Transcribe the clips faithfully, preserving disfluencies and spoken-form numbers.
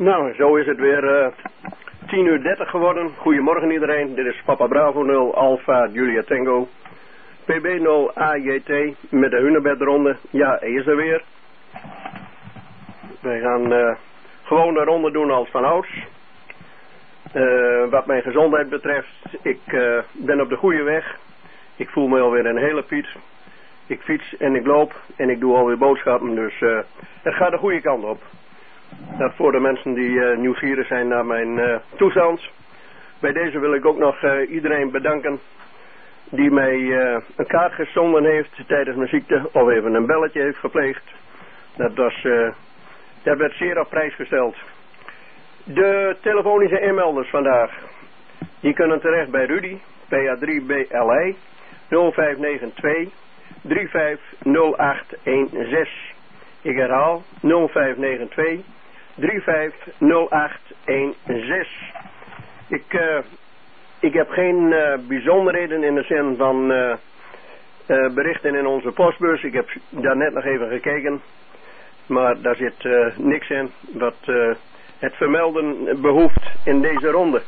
Nou, zo is het weer uh, tien uur dertig geworden. Goedemorgen iedereen. Dit is Papa Bravo nul Alpha Julia Tango. P B nul A J T met de Hunebedronde. Ja, hij is er weer. Wij gaan uh, gewoon de ronde doen als van ouds. Uh, wat mijn gezondheid betreft, ik uh, ben op de goede weg. Ik voel me alweer een hele Piet. Ik fiets en ik loop en ik doe alweer boodschappen, dus uh, het gaat de goede kant op. Dat voor de mensen die uh, nieuwsgierig zijn naar mijn uh, toestand. Bij deze wil ik ook nog uh, iedereen bedanken die mij uh, een kaart gezonden heeft tijdens mijn ziekte of even een belletje heeft gepleegd. Dat, was, uh, dat werd zeer op prijs gesteld. De telefonische inmelders vandaag, die kunnen terecht bij Rudy, P A drie B L I, nul vijf negen twee drie vijf nul acht een zes. Ik herhaal, nul vijf negen twee drie vijf nul acht een zes. Ik, uh, ik heb geen uh, bijzonderheden in de zin van uh, uh, berichten in onze postbus. Ik heb daar net nog even gekeken, maar daar zit uh, niks in wat uh, het vermelden behoeft in deze ronde.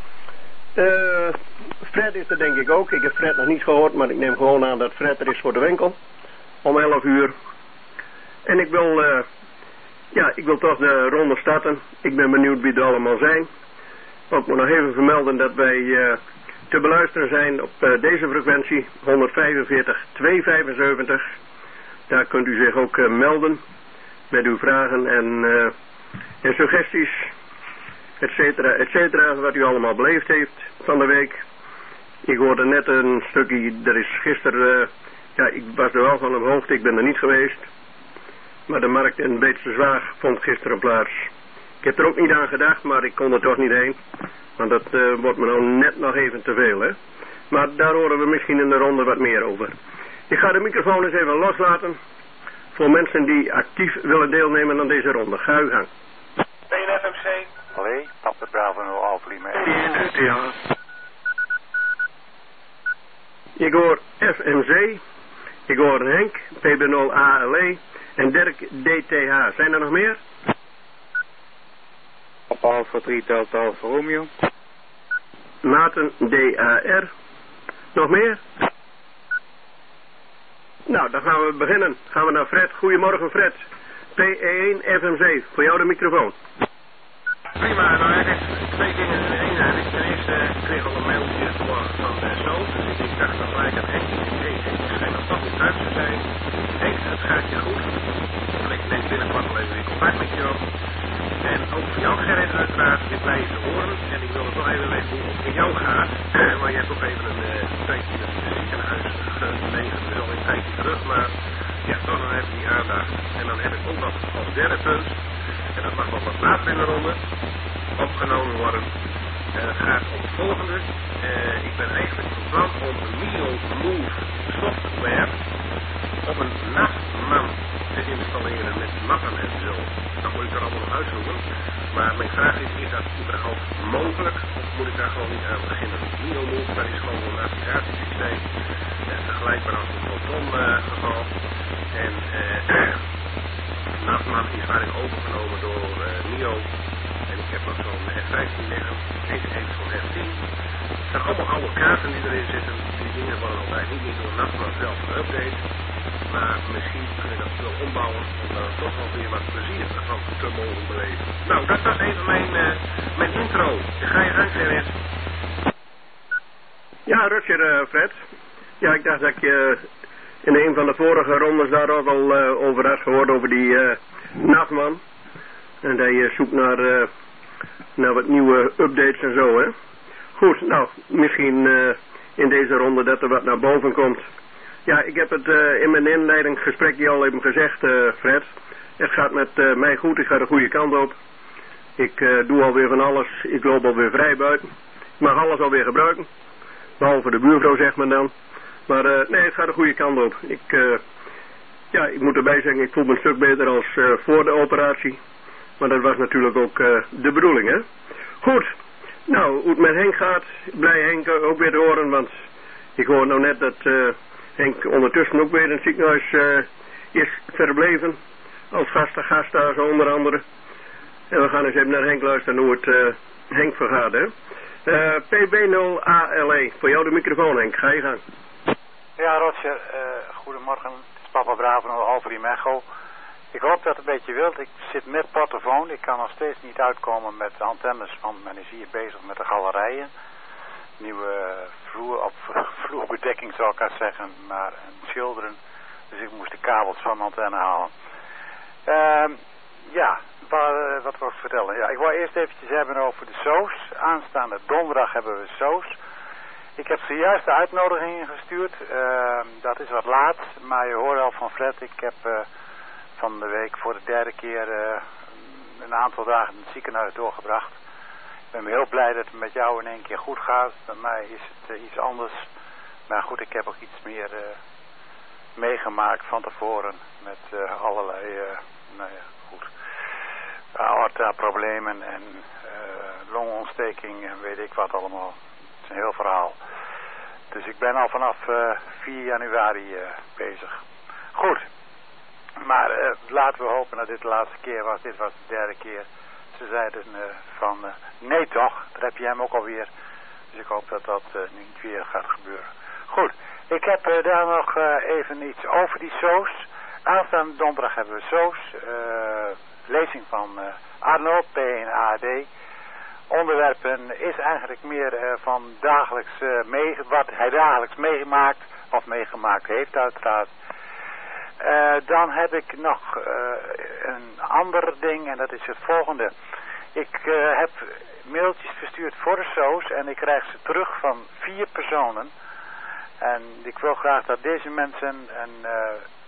Uh, Fred is er denk ik ook. Ik heb Fred nog niet gehoord, maar ik neem gewoon aan dat Fred er is voor de winkel. Om elf uur. En ik wil, uh, ja, ik wil toch de ronde starten. Ik ben benieuwd wie er allemaal zijn. Ik moet nog even vermelden dat wij uh, te beluisteren zijn op uh, deze frequentie honderdvijfenveertig tweehonderdvijfenzeventig. Daar kunt u zich ook uh, melden met uw vragen en, uh, en suggesties. Etcetera, etcetera, wat u allemaal beleefd heeft van de week. Ik hoorde net een stukje, er is gisteren, uh, ja, ik was er wel van op hoogte, ik ben er niet geweest. Maar de markt in Beetse Zwaag vond gisteren plaats. Ik heb er ook niet aan gedacht, maar ik kon er toch niet heen. Want dat uh, wordt me nou net nog even te veel, hè. Maar daar horen we misschien in de ronde wat meer over. Ik ga de microfoon eens even loslaten voor mensen die actief willen deelnemen aan deze ronde. Ga uw gang. B N F M C. Allee, Papa Bravo nul Alpha Lima. Ja. Ik hoor F M C. Ik hoor Henk, P B nul A L E en Dirk D T H. Zijn er nog meer? Papa Alpha drie Delta Alpha Romeo. Maarten D A R. Nog meer? Nou, dan gaan we beginnen. Gaan we naar Fred. Goedemorgen Fred. P E één F M C. Voor jou de microfoon. Prima, nou er is twee dingen in één. Ik ten eerste kreeg al een mailtje vanmorgen van de zoon. Dus ik dacht dan gelijk aan Henk. Hey, ik schijn nog toch niet thuis te zijn. Henk, het gaat je goed. Ik neem binnenkort wel even weer contact met je op. En ook voor jou Gerrit uiteraard, je blij te horen. En ik wil het nog even weten hoe het met jou gaat. Maar jij hebt toch even een uh, tijdje in het ziekenhuis gelegen. Dat is al een tijdje terug, maar ja, toch dan heb je die aandacht. En dan heb ik ook nog als derde punt. En dat mag nog wat later in de ronde opgenomen worden. En het gaat om het volgende. Uh, ik ben eigenlijk van plan om een Mio Move software op een nachtman te installeren met mappen en zo. Dat moet ik er allemaal nog uitzoeken. Maar mijn vraag is, is dat überhaupt mogelijk? Of moet ik daar gewoon niet aan beginnen? Mio Move, dat is gewoon een navigatiesysteem. Uh, vergelijkbaar als een Proton uh, geval. En uh, Nachtman is waarin overgenomen door uh, Mio. En ik heb nog zo'n F vijftien liggen. Deze heeft zo'n F tien. Het zijn allemaal oude kaarten die erin zitten. Die dingen worden altijd niet meer door Nachtman zelf geüpdate. Maar misschien kun je dat wel ombouwen om daar toch wel weer wat plezier van te mogen beleven. Nou, dat was even mijn, uh, mijn intro. Ik ga je gang, Gerrit. Ja, Rutger, uh, Fred. Ja, ik dacht dat ik je uh, in een van de vorige rondes daar ook al uh, over had gehoord over die uh, Nachtman. En dat je zoekt naar, uh, naar wat nieuwe updates en zo, hè. Goed, nou, misschien uh, in deze ronde dat er wat naar boven komt. Ja, ik heb het uh, in mijn inleidingsgesprekje al even gezegd, uh, Fred. Het gaat met uh, mij goed, ik ga de goede kant op. Ik uh, doe alweer van alles, ik loop alweer vrij buiten. Ik mag alles alweer gebruiken. Behalve de buurvrouw, zegt men dan. Maar uh, nee, het gaat de goede kant op. Ik, uh, ja, ik moet erbij zeggen, ik voel me een stuk beter als uh, voor de operatie. Maar dat was natuurlijk ook uh, de bedoeling, hè. Goed, nou, hoe het met Henk gaat, blij Henk ook weer te horen, want ik hoor nou net dat uh, Henk ondertussen ook weer in het ziekenhuis uh, is verbleven. Als vaste gast daar zo onder andere. En we gaan eens even naar Henk luisteren hoe het uh, Henk vergaat, hè. Uh, P B nul A L E, voor jou de microfoon, Henk. Ga je gang. Ja, Roger, uh, goedemorgen. Het is Papa Bravo van Alfred Echo. Ik hoop dat het een beetje wilt. Ik zit met portofoon. Ik kan nog steeds niet uitkomen met de antennes, want men is hier bezig met de galerijen. Nieuwe vloer, op vloerbedekking zou ik het zeggen, maar een schilderen. Dus ik moest de kabels van de antenne halen. Uh, ja, waar, wat wil ik vertellen? Ja, ik wil eerst eventjes hebben over de soos. Aanstaande donderdag hebben we soos. Ik heb zojuist de uitnodigingen gestuurd. Uh, dat is wat laat, maar je hoort al van Fred. Ik heb uh, van de week voor de derde keer uh, een aantal dagen in het ziekenhuis doorgebracht. Ik ben heel blij dat het met jou in één keer goed gaat. Bij mij is het uh, iets anders. Maar goed, ik heb ook iets meer uh, meegemaakt van tevoren. Met uh, allerlei, uh, nou ja, goed, aorta-problemen en uh, longontsteking en weet ik wat allemaal. Het is een heel verhaal. Dus ik ben al vanaf uh, vier januari uh, bezig. Goed. Maar uh, laten we hopen dat dit de laatste keer was. Dit was de derde keer. Ze zeiden uh, van uh, nee toch, daar heb je hem ook alweer. Dus ik hoop dat dat uh, niet weer gaat gebeuren. Goed, ik heb uh, daar nog uh, even iets over die soos. Aanstaande donderdag hebben we soos. Uh, lezing van uh, Arno, P één A D. Onderwerpen is eigenlijk meer uh, van dagelijks uh, mee, wat hij dagelijks meegemaakt of meegemaakt heeft uiteraard. Uh, dan heb ik nog uh, een ander ding en dat is het volgende. Ik uh, heb mailtjes verstuurd voor de soos en ik krijg ze terug van vier personen. En ik wil graag dat deze mensen een, uh,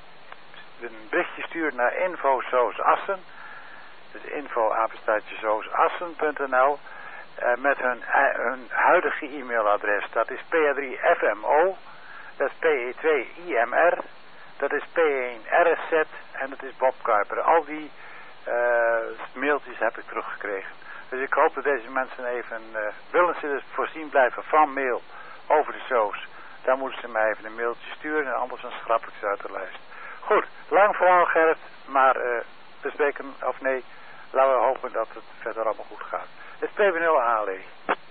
een berichtje sturen naar info soos assen. Dus info apenstaartje soos assen punt n l uh, met hun, uh, hun huidige e-mailadres. Dat is P A drie F M O, dat is P E twee I M R. Dat is P één R S Z en dat is Bob Kuiper. Al die uh, mailtjes heb ik teruggekregen. Dus ik hoop dat deze mensen even, uh, willen ze dus voorzien blijven van mail over de soos. Dan moeten ze mij even een mailtje sturen en anders dan schrap ik ze uit de lijst. Goed, lang verhaal Gerrit, maar uh, bespreken of nee, laten we hopen dat het verder allemaal goed gaat. Het is P B nul A L E.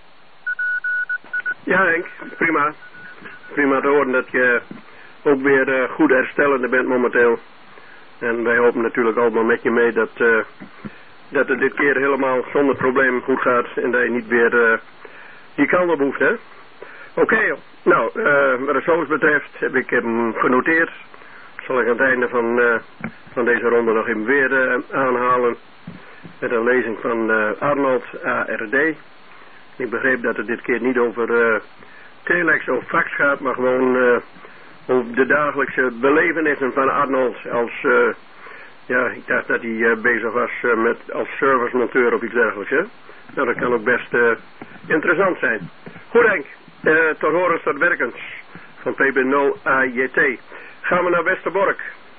Ja Henk, prima. Prima te horen dat je ook weer uh, goed herstellende bent momenteel. En wij hopen natuurlijk allemaal met je mee dat, uh, dat het dit keer helemaal zonder probleem goed gaat. En dat je niet weer uh, die kant op hoeft, hè. Oké, okay, nou, uh, wat de soos betreft heb ik hem genoteerd. Zal ik aan het einde van, uh, van deze ronde nog even weer uh, aanhalen. Met een lezing van uh, Arnold A R D. Ik begreep dat het dit keer niet over uh, telex of fax gaat, maar gewoon uh, over de dagelijkse belevenissen van Arnold als, uh, ja, ik dacht dat hij uh, bezig was uh, met als servicemonteur of iets dergelijks, hè. Nou, dat kan ook best uh, interessant zijn. Goed Henk, uh, tot horens tot werkens van P B nul A J T. Gaan we naar Westerbork.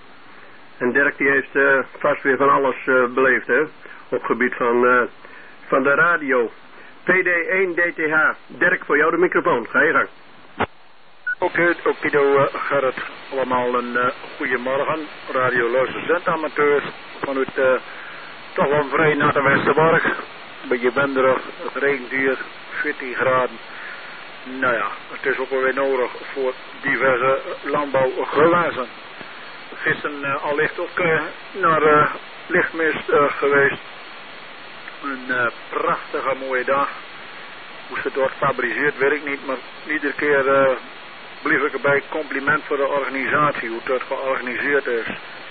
En Dirk die heeft uh, vast weer van alles uh, beleefd, hè, op het gebied van, uh, van de radio. P D één D T H. Dirk, voor jou de microfoon. Ga je gang. Oké, okay, okido uh, Gerrit. Allemaal een uh, goede morgen. Radio luisterzentamateurs vanuit uh, toch wel een vrij natte Westerbork. Een beetje winderig, het regent hier, veertien graden. Nou ja, het is ook wel weer nodig voor diverse landbouwgewassen. Gisteren uh, al licht ook uh, naar uh, lichtmist uh, geweest. Een uh, prachtige mooie dag. Hoe het wordt gefabriceerd weet ik niet, maar iedere keer uh, bleef ik erbij compliment voor de organisatie, hoe het georganiseerd is.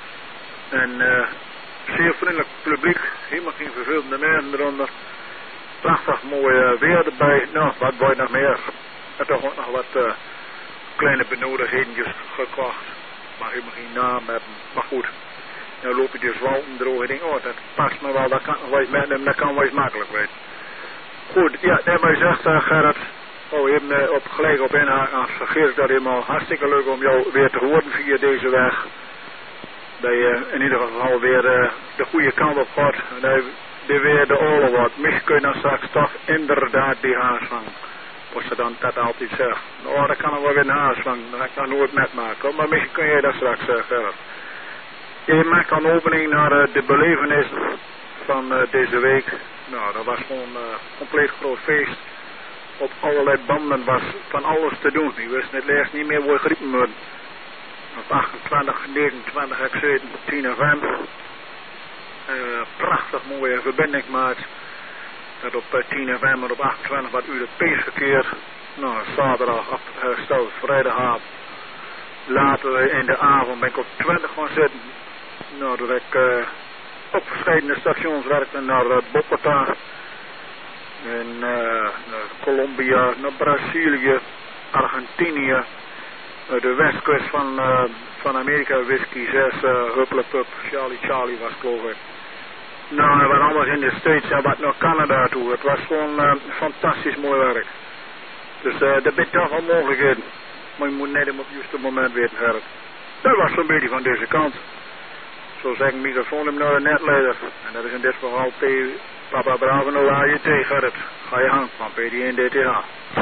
En uh, zeer vriendelijk publiek, helemaal geen vervelende mensen eronder. Prachtig mooi uh, weer erbij. Nou, wat wil je nog meer? En toch ook nog wat uh, kleine benodigheden gekocht. Maar helemaal geen naam hebben. Maar goed, dan loop je dus wel een droge ding. Oh, dat past me wel, dat kan wel eens met dat kan wel eens makkelijk weten. Goed, ja, dat maar zegt uh, Gerrit. Oh, even uh, op, gelijk op inhaken. Geef ik dat helemaal hartstikke leuk om jou weer te horen via deze weg. Dat je in ieder geval weer uh, de goede kant op gaat. En dat je weer de oorlog wordt. Misschien kun je dan straks toch inderdaad die haarslang. Als ze dan dat altijd zegt. Oh, dat kan er wel weer een haarslang. Dat ga ik dan nooit metmaken. Maar misschien kun je dat straks zeggen. Uh, je maakt dan opening naar uh, de belevenis van uh, deze week. Nou, dat was gewoon een uh, compleet groot feest. Op allerlei banden was van alles te doen. Ik wist net eerst niet meer waar geriepen worden. Op achtentwintig, negenentwintig heb ik gezeten, tien F M. Uh, prachtig mooie verbinding maakt. Dat op uh, tien F M en op achtentwintig wat uur het peesverkeer. Nou, zaterdag hersteld, vrijdagavond. Later in de avond ben ik op twintig gaan zitten. Nou, dat ik uh, op verschillende stations werkte naar uh, Bogota. En uh, naar Colombia, naar Brazilië, Argentinië. Uh, de westkust van, uh, van Amerika, whisky zes, uh, Hupplepup, Charlie Charlie was geloof ik. Nou, en wat anders in de States en wat naar Canada toe. Het was gewoon uh, fantastisch mooi werk. Dus uh, daar ben je toch wel mogelijkheden. Maar je moet net op het juiste moment weten, Gerrit. Dat was zo'n beetje van deze kant. Zo zeg ik, microfoon hem naar de netleider. En dat is in dit geval P. Papa Bravo nul A J T, Gerrit. Ga je gang van P D één D T H.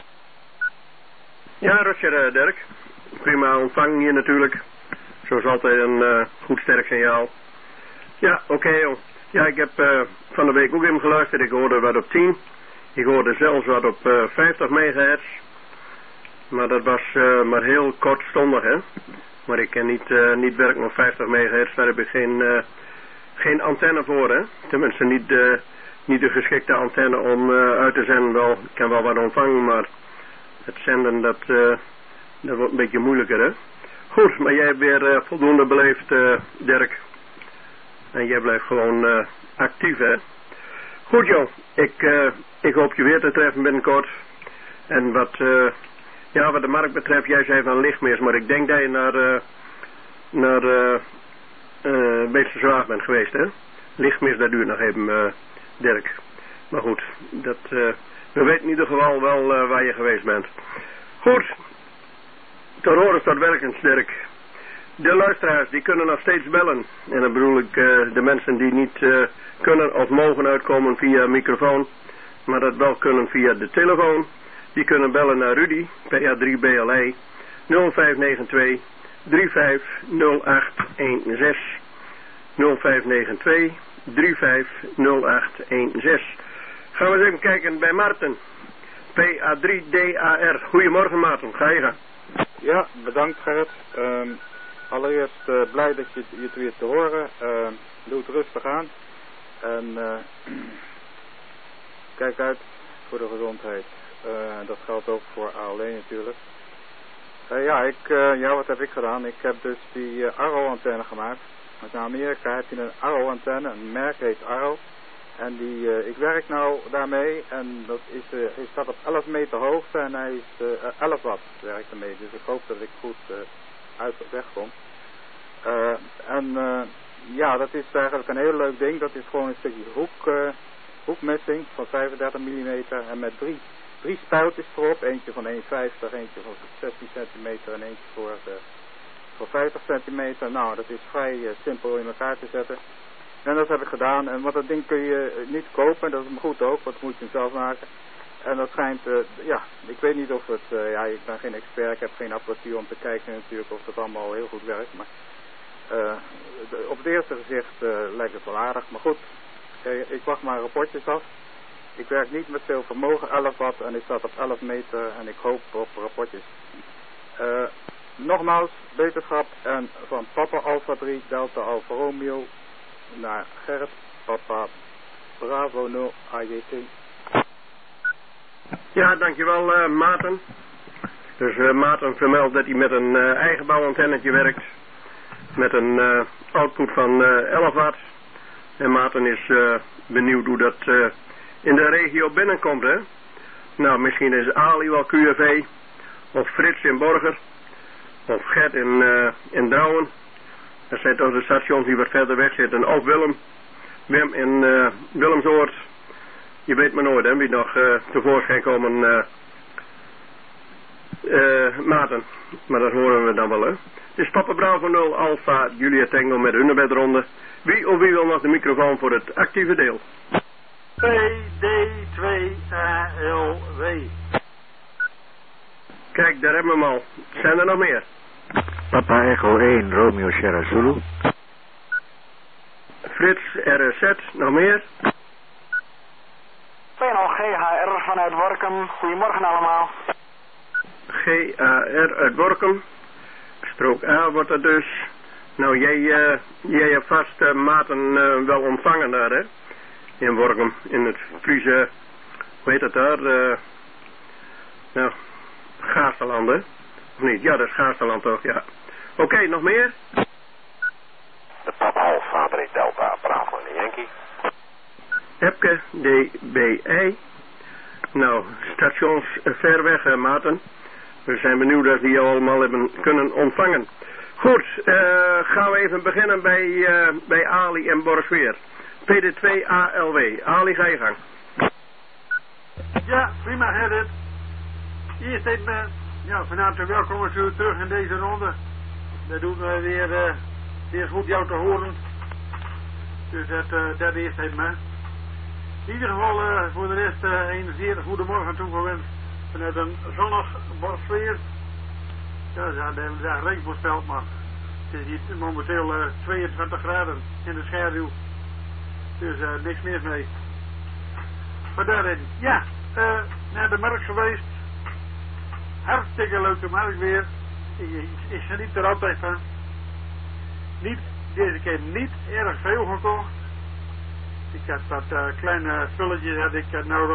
Ja, Roger, uh, Dirk. Prima ontvang hier natuurlijk. Zoals altijd een uh, goed sterk signaal. Ja, oké okay, joh. Ja, ik heb uh, van de week ook even geluisterd. Ik hoorde wat op tien. Ik hoorde zelfs wat op uh, vijftig megahertz. Maar dat was uh, maar heel kortstondig, hè. Maar ik kan niet, uh, niet werken op vijftig megahertz. Daar heb ik geen, uh, geen antenne voor, hè. Tenminste niet de, niet de geschikte antenne om uh, uit te zenden. Wel, ik kan wel wat ontvangen, maar het zenden, dat, uh, dat wordt een beetje moeilijker, hè. Goed, maar jij hebt weer uh, voldoende beleefd, uh, Dirk. En jij blijft gewoon uh, actief, hè. Goed, joh. Ik, uh, ik hoop je weer te treffen binnenkort. En wat... Uh, Ja, wat de markt betreft, jij zei van lichtmeers, maar ik denk dat je naar, uh, naar uh, uh, Beesterswaag bent geweest, hè? Lichtmeers, dat duurt nog even, uh, Dirk. Maar goed, dat, uh, we weten in ieder geval wel uh, waar je geweest bent. Goed, tot horen tot werkens, Dirk. De luisteraars, die kunnen nog steeds bellen. En dan bedoel ik uh, de mensen die niet uh, kunnen of mogen uitkomen via microfoon, maar dat wel kunnen via de telefoon. Die kunnen bellen naar Rudy, P A drie B L E, nul vijf negen twee, drie vijf nul acht een zes. nul vijf negen twee, drie vijf nul acht een zes. Gaan we eens even kijken bij Maarten. P A drie D A R. Goedemorgen Maarten, ga je gaan. Ja, bedankt Gerrit. Um, allereerst uh, blij dat je, je het weer te horen. Uh, doe het rustig aan. En uh, kijk uit voor de gezondheid. Uh, dat geldt ook voor A L E natuurlijk. Uh, ja, ik, uh, ja, wat heb ik gedaan? Ik heb dus die uh, Arrow-antenne gemaakt. Want in Amerika heb je een Arrow-antenne, een merk heet Arrow. En die, uh, ik werk nou daarmee en dat is, uh, hij staat op elf meter hoogte en hij is uh, elf watt werkt ermee. Dus ik hoop dat ik goed uh, uit op weg kom. Uh, en uh, ja, dat is eigenlijk een heel leuk ding. Dat is gewoon een stukje hoek, uh, hoekmessing van vijfendertig millimeter en met drie. Drie spijltjes erop, eentje van één vijftig, eentje van zestien centimeter en eentje voor, uh, voor vijftig centimeter. Nou, dat is vrij uh, simpel in elkaar te zetten. En dat heb ik gedaan. En wat dat ding kun je uh, niet kopen, dat is me goed ook, want dat moet je zelf maken. En dat schijnt, uh, ja, ik weet niet of het, uh, ja, ik ben geen expert, ik heb geen apparatuur om te kijken natuurlijk of dat allemaal heel goed werkt. Maar uh, de, op het eerste gezicht uh, lijkt het wel aardig, maar goed, uh, ik wacht maar rapportjes af. Ik werk niet met veel vermogen, elf watt en ik staat op elf meter en ik hoop op rapportjes. Uh, nogmaals, beterschap en van Papa Alpha drie, Delta Alpha Romeo naar Gerrit, Papa Bravo nul A J T. Ja, dankjewel uh, Maarten. Dus uh, Maarten vermeldt dat hij met een uh, eigen bouwantennetje werkt. Met een uh, output van uh, elf watt. En Maarten is uh, benieuwd hoe dat... Uh, in de regio binnenkomt, hè. Nou, misschien is Ali wel Q F V, of Frits in Borger, of Gert in, uh, in Drouwen. Dat zijn toch de stations die wat verder weg zitten. Of Willem, Wim in uh, Willemsoord. Je weet maar nooit, hè, wie nog uh, tevoorschijn komen, uh, uh, Maarten. Maar dat horen we dan wel, hè. Het is Papa Bravo nul Alpha Julia Tango met hun bedronde. Wie of wie wil nog de microfoon voor het actieve deel? P D twee A L W. Kijk, daar hebben we hem al. Zijn er nog meer? Papa Echo één, Romeo Sierra Zulu. Frits, R Z, nog meer? P N L G H R vanuit Workum. Goedemorgen allemaal. G A R uit Workum. Strook A wordt het dus. Nou, jij, uh, jij hebt vast uh, Maarten uh, wel ontvangen daar, hè? In Workum, in het Friese, hoe heet het daar? Uh, nou, Gaasterland, hè? Of niet? Ja, dat is Gaasterland toch, ja. Oké, okay, nog meer? De Papa Alfa Delta, Bravo en de Yankee. Epke, D B I. Nou, stations uh, ver weg, uh, Maarten. We zijn benieuwd dat die allemaal hebben kunnen ontvangen. Goed, uh, gaan we even beginnen bij, uh, bij Ali en Borsweer. P D twee A L W. Ali, ga je gang. Ja, prima Gerrit. Eerst even, ja, van harte welkom terug in deze ronde. Dat doen we weer, uh, weer goed jou te horen. Dus dat, uh, dat eerst even. In ieder geval uh, voor de rest uh, een zeer goede morgen toegewenst. Vanuit een zonnig Borsweer. Ja, ze hadden de dag regen voorspeld, maar het is hier momenteel uh, tweeëntwintig graden in de schaduw. Dus uh, niks meer mee. Maar daarin, ja, uh, naar de markt geweest. Hartstikke leuke markt weer. Ik, ik geniet er altijd van. Niet, deze keer niet erg veel gekocht. Ik had wat uh, kleine spulletjes had ik uh, nodig.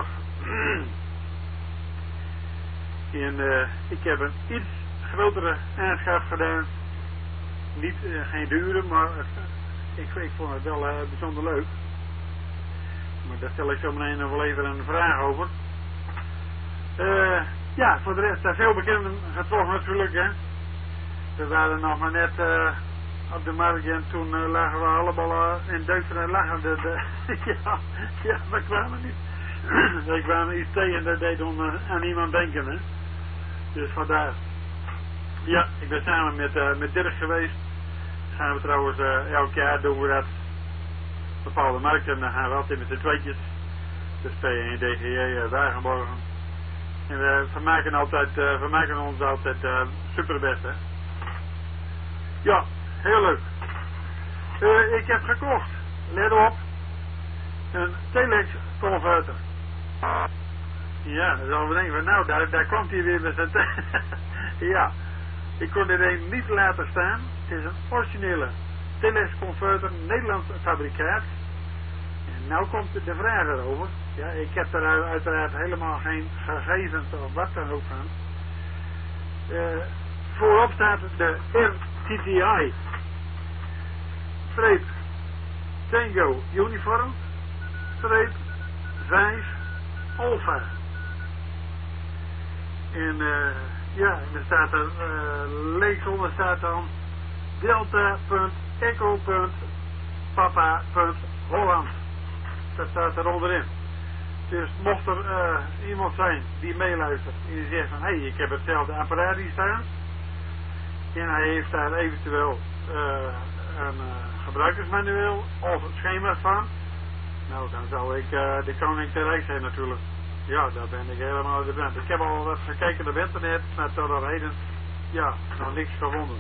en uh, ik heb een iets grotere aanschaf gedaan. Niet, uh, geen dure, maar uh, ik, ik vond het wel uh, bijzonder leuk. Maar daar stel ik zo meteen nog wel even een vraag over. Uh, ja, voor de rest, uh, veel bekenden getroffen natuurlijk, hè. We waren nog maar net uh, op de markt en toen uh, lagen we allemaal uh, in Duitsland en lagen de, de ja, ja, we kwamen niet. we kwamen iets tegen dat deed on, uh, aan iemand denken, hè. Dus vandaar. Ja, ik ben samen met, uh, met Dirk geweest. Gaan we trouwens uh, elk jaar doen we dat. Bepaalde markten, dan gaan we altijd met z'n tweetjes. Dus P en D G J uh, Wagenborgen. En we vermaken, altijd, uh, vermaken ons altijd uh, superbest, hè. Ja, heel leuk. Uh, ik heb gekocht, let op, een Telex converter. Ja, dan zullen we denken, nou, daar, daar komt hij weer met zijn... ja, ik kon dit een niet laten staan. Het is een originele Telex converter, Nederlands fabrikaat. En nou komt de vraag erover. Ja, ik heb er uiteraard helemaal geen gegevens of wat dan ook van. Uh, voorop staat de R T T I. Streep Tango Uniform. Streep vijf Alpha. En uh, ja, er staat er uh, linksonder staat dan Delta.echo.papa.holland. Dat staat er onderin. Dus mocht er uh, iemand zijn die meeluistert en die zegt van hé, hey, ik heb hetzelfde apparaat hier staan en hij heeft daar eventueel uh, een uh, gebruikersmanueel of het schema van, nou dan zou ik uh, de koning ter rijk zijn natuurlijk. Ja, daar ben ik helemaal uit de brand. Ik heb al wat gekeken op internet, maar tot op heden, ja, nog niks gevonden.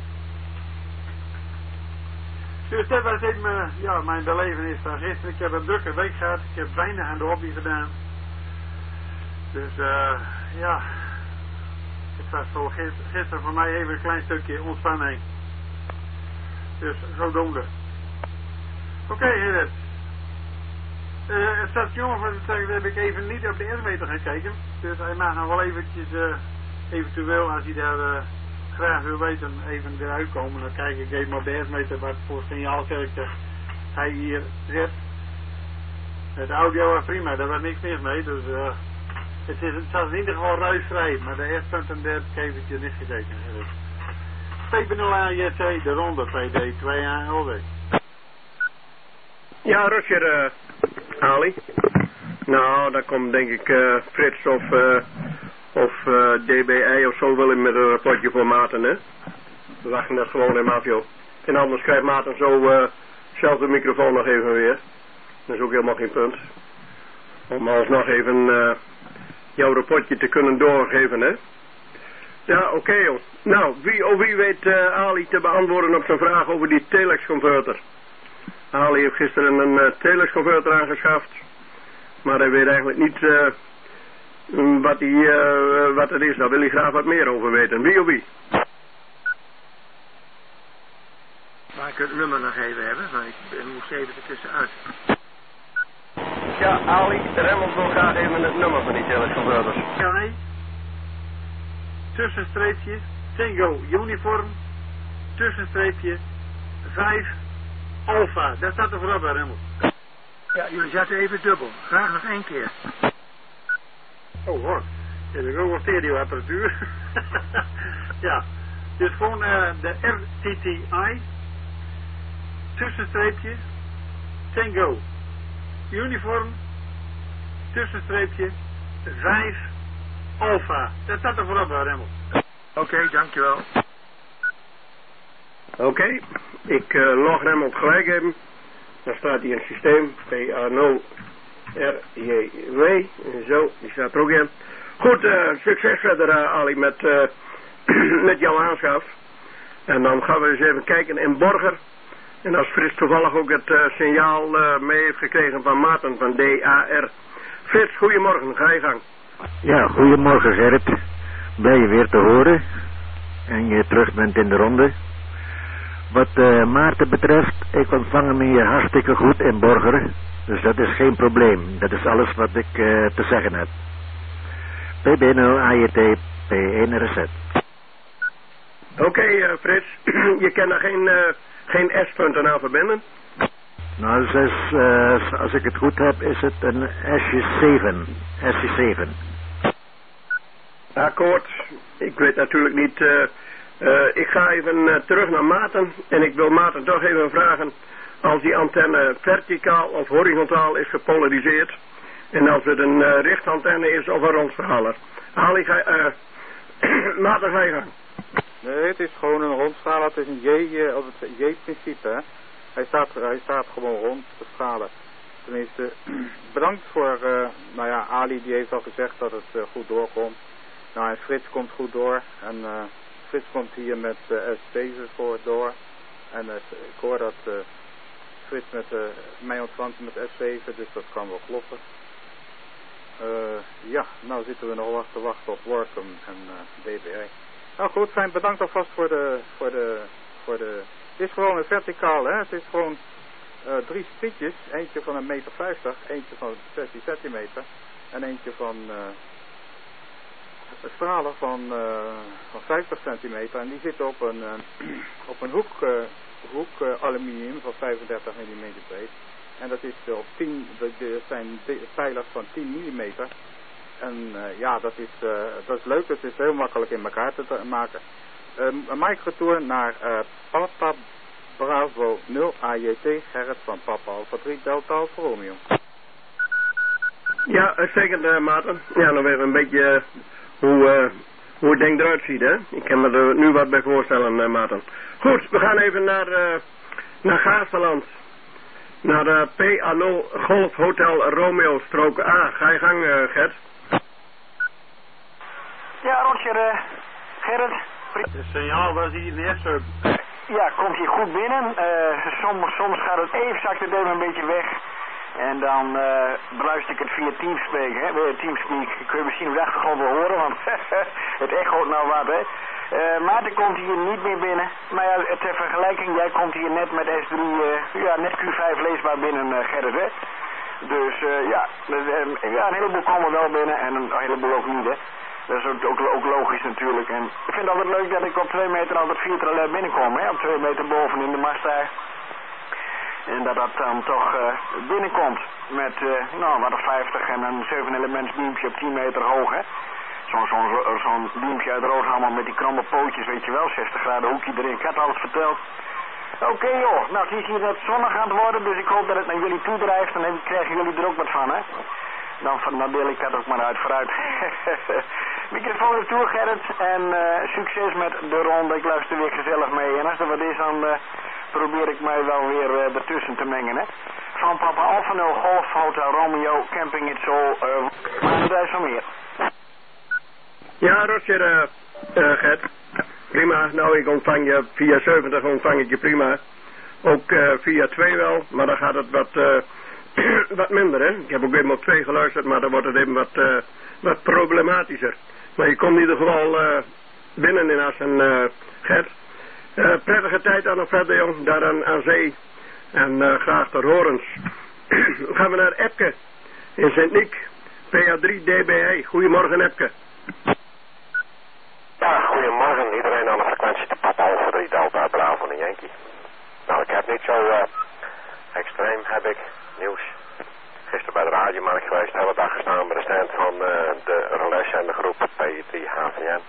Dus dat was even uh, ja, mijn belevenis van gisteren. Ik heb een drukke week gehad. Ik heb weinig aan de hobby gedaan. Dus uh, ja, het was voor gisteren, gisteren voor mij even een klein stukje ontspanning. Dus zodoende. Oké, okay, heren. Uh, het station van het heb ik even niet op de airmeter gekeken. Dus hij mag nog wel eventjes, uh, eventueel als hij daar... Uh, graag wil weten, even weer uitkomen. Dan kijk ik even op de airmeter wat voor signaalsterkte hij hier zet. Het audio was prima, daar was niks mis mee. Dus uh, het, is, het was in ieder geval ruisvrij. Maar de eerste heb ik eventjes niet gekeken. P nul A J C, de ronde P D twee A L W. Ja, Roger, uh, Ali. Nou, daar komt denk ik uh, Frits of... Uh, Of uh, D B I of zo wil ik met een rapportje voor Maarten, hè. We wachten dat gewoon in af, joh. En anders krijgt Maarten zo uh, zelf de microfoon nog even weer. Dat is ook helemaal geen punt. Om alsnog even uh, jouw rapportje te kunnen doorgeven, hè. Ja, oké, okay, joh. Nou, wie of wie weet uh, Ali te beantwoorden op zijn vraag over die telex converter. Ali heeft gisteren een uh, telesconverter aangeschaft. Maar hij weet eigenlijk niet uh, wat, die, uh, wat het is. Daar wil hij graag wat meer over weten. Wie of wie? Maar ik het nummer nog even hebben, maar ik moest even ertussenuit. Ja, Ali, Remmels wil graag even het nummer van die telesconverters. Ja, nee. Tussenstreepje, Tango Uniform, tussenstreepje, vijf Alpha. Daar staat er voorop bij Remmels. Ja, jullie zaten even dubbel. Graag nog één keer. Oh hoor, dit is ook wel stereoapparatuur. Ja, dus gewoon uh, de R T T I, tussenstreepje, Tango Uniform, tussenstreepje, vijf Alpha. Dat staat er voorop bij Remmels. Oké, okay, dankjewel. Oké, okay. Ik uh, log Remmels gelijk even. Dan staat hier een systeem, P A nul R J W. Zo, die staat er ook in. Goed, uh, succes verder uh, Ali met, uh, met jouw aanschaf. En dan gaan we eens even kijken in Borger. En als Frits toevallig ook het uh, signaal uh, mee heeft gekregen van Maarten van D A R. Frits, goedemorgen, ga je gang. Ja, goedemorgen Gerrit. Blij je weer te horen. En je terug bent in de ronde. Wat uh, Maarten betreft, ik ontvang hem hier hartstikke goed in Borger. Dus dat is geen probleem. Dat is alles wat ik uh, te zeggen heb. P B nul A J T P één R Z. Oké okay, uh, Frits, je kan daar geen, uh, geen S-punten aan verbinden? Nou, dus, uh, als ik het goed heb, is het een S J zeven. S J zeven. Akkoord. Ik weet natuurlijk niet... Uh, uh, ik ga even uh, terug naar Maarten. En ik wil Maarten toch even vragen... Als die antenne verticaal of horizontaal is gepolariseerd... En als het een uh, richtantenne is of een rondstraler. Haal ik... Uh, Maarten, ga je gang. Nee, het is gewoon een rondstraler. Het is een J, uh, of het J-principe, hè. Hij staat, hij staat gewoon rond te stralen. Tenminste, bedankt voor, uh, nou ja, Ali die heeft al gezegd dat het uh, goed doorkomt. Nou, en Frits komt goed door. En uh, Frits komt hier met uh, S zeven voor door. En uh, ik hoor dat uh, Frits met uh, mij ontvangt met S zeven, dus dat kan wel kloppen. Uh, ja, nou zitten we nog wat te wachten op Workum en uh, D B I. Nou goed, fijn, bedankt alvast voor de, voor de, voor de... Het is gewoon een verticaal, hè. Het is gewoon uh, drie sprietjes. Eentje van een meter vijftig, eentje van zestien centimeter en eentje van uh, een stralen van, uh, van vijftig centimeter. En die zitten op een, uh, op een hoek, uh, hoek uh, aluminium van vijfendertig millimeter breed. En dat is uh, op tien, dat zijn pijlers van tien millimeter. En uh, ja, dat is, uh, dat is leuk, het is heel makkelijk in elkaar te, te maken. Uh, een microtour naar uh, Papa Bravo nul A J T Gerrit van Papa Alpha drie Delta Alfa Romeo. Ja, uitstekend uh, Maarten. Ja, dan weer een beetje uh, hoe, uh, hoe het ding eruit ziet, hè. Ik kan me er nu wat bij voorstellen, uh, Maarten. Goed, we gaan even naar, uh, naar Gaasterland. Naar de P A nul Golf Hotel Romeo strook A. Ga je gang, uh, Gert. Ja, Roger, uh, Gerrit. Het signaal was hier neer zo. Ja, komt hier goed binnen. Uh, soms, soms gaat het even, zakt het even een beetje weg. En dan uh, beluister ik het via Teamspeak, hè. Teamspeak kun je misschien op de achtergrond wel horen, want het echoot nou wat, hè. Uh, Maarten komt hier niet meer binnen. Maar ja, ter vergelijking, jij komt hier net met S drie, uh, ja, net Q vijf leesbaar binnen, uh, Gerrit, hè. Dus uh, ja, uh, ja, een heleboel komen wel binnen en een heleboel ook niet, hè. Dat is ook, ook, ook logisch natuurlijk. En ik vind het altijd leuk dat ik op twee meter altijd vier trallet binnenkom, hè. Op twee meter boven in de mast daar. En dat dat dan toch uh, binnenkomt met, uh, nou, wat een vijftig en een zeven elements beampje op tien meter hoog, hè. Zo'n zo'n zo'n beampje uit Roodhammer met die kromme pootjes, weet je wel, zestig graden hoekje erin. Ik had alles verteld. Oké okay, joh, nou het is hier net zonnig aan het worden, dus ik hoop dat het naar jullie toe drijft en dan krijgen jullie er ook wat van, hè. Dan, dan deel ik dat ook maar uit vooruit. Microfoon is toe, Gerrit. En uh, succes met de ronde. Ik luister weer gezellig mee. En als er wat is, dan uh, probeer ik mij wel weer uh, ertussen te mengen, hè. Van Papa Alpha nul Golf Hotel Romeo Camping It's All. Uh, daar is van meer. Ja, Roger, uh, uh, Gert. Prima. Nou, ik ontvang je via zeventig ontvang ik je prima. Ook uh, via twee wel, maar dan gaat het wat, uh, wat minder, hè. Ik heb ook even op twee geluisterd, maar dan wordt het even wat, uh, wat problematischer. Maar je komt in ieder geval uh, binnen in Assen, uh, Gert. Uh, prettige tijd aan nog verder, jong, daar aan, aan zee. En uh, graag tot horens. Dan gaan we naar Epke in Sint-Niek. P A drie D B E. Goedemorgen, Epke. Ja, goedemorgen. Iedereen aan de frequentie te papa over de Delta Bravo en Yankee. Nou, ik heb niet zo uh, extreem, heb ik, nieuws. Gisteren bij de radiomarkt geweest, de hele dag gestaan bij de stand van uh, de relais en de groep P drie H V N.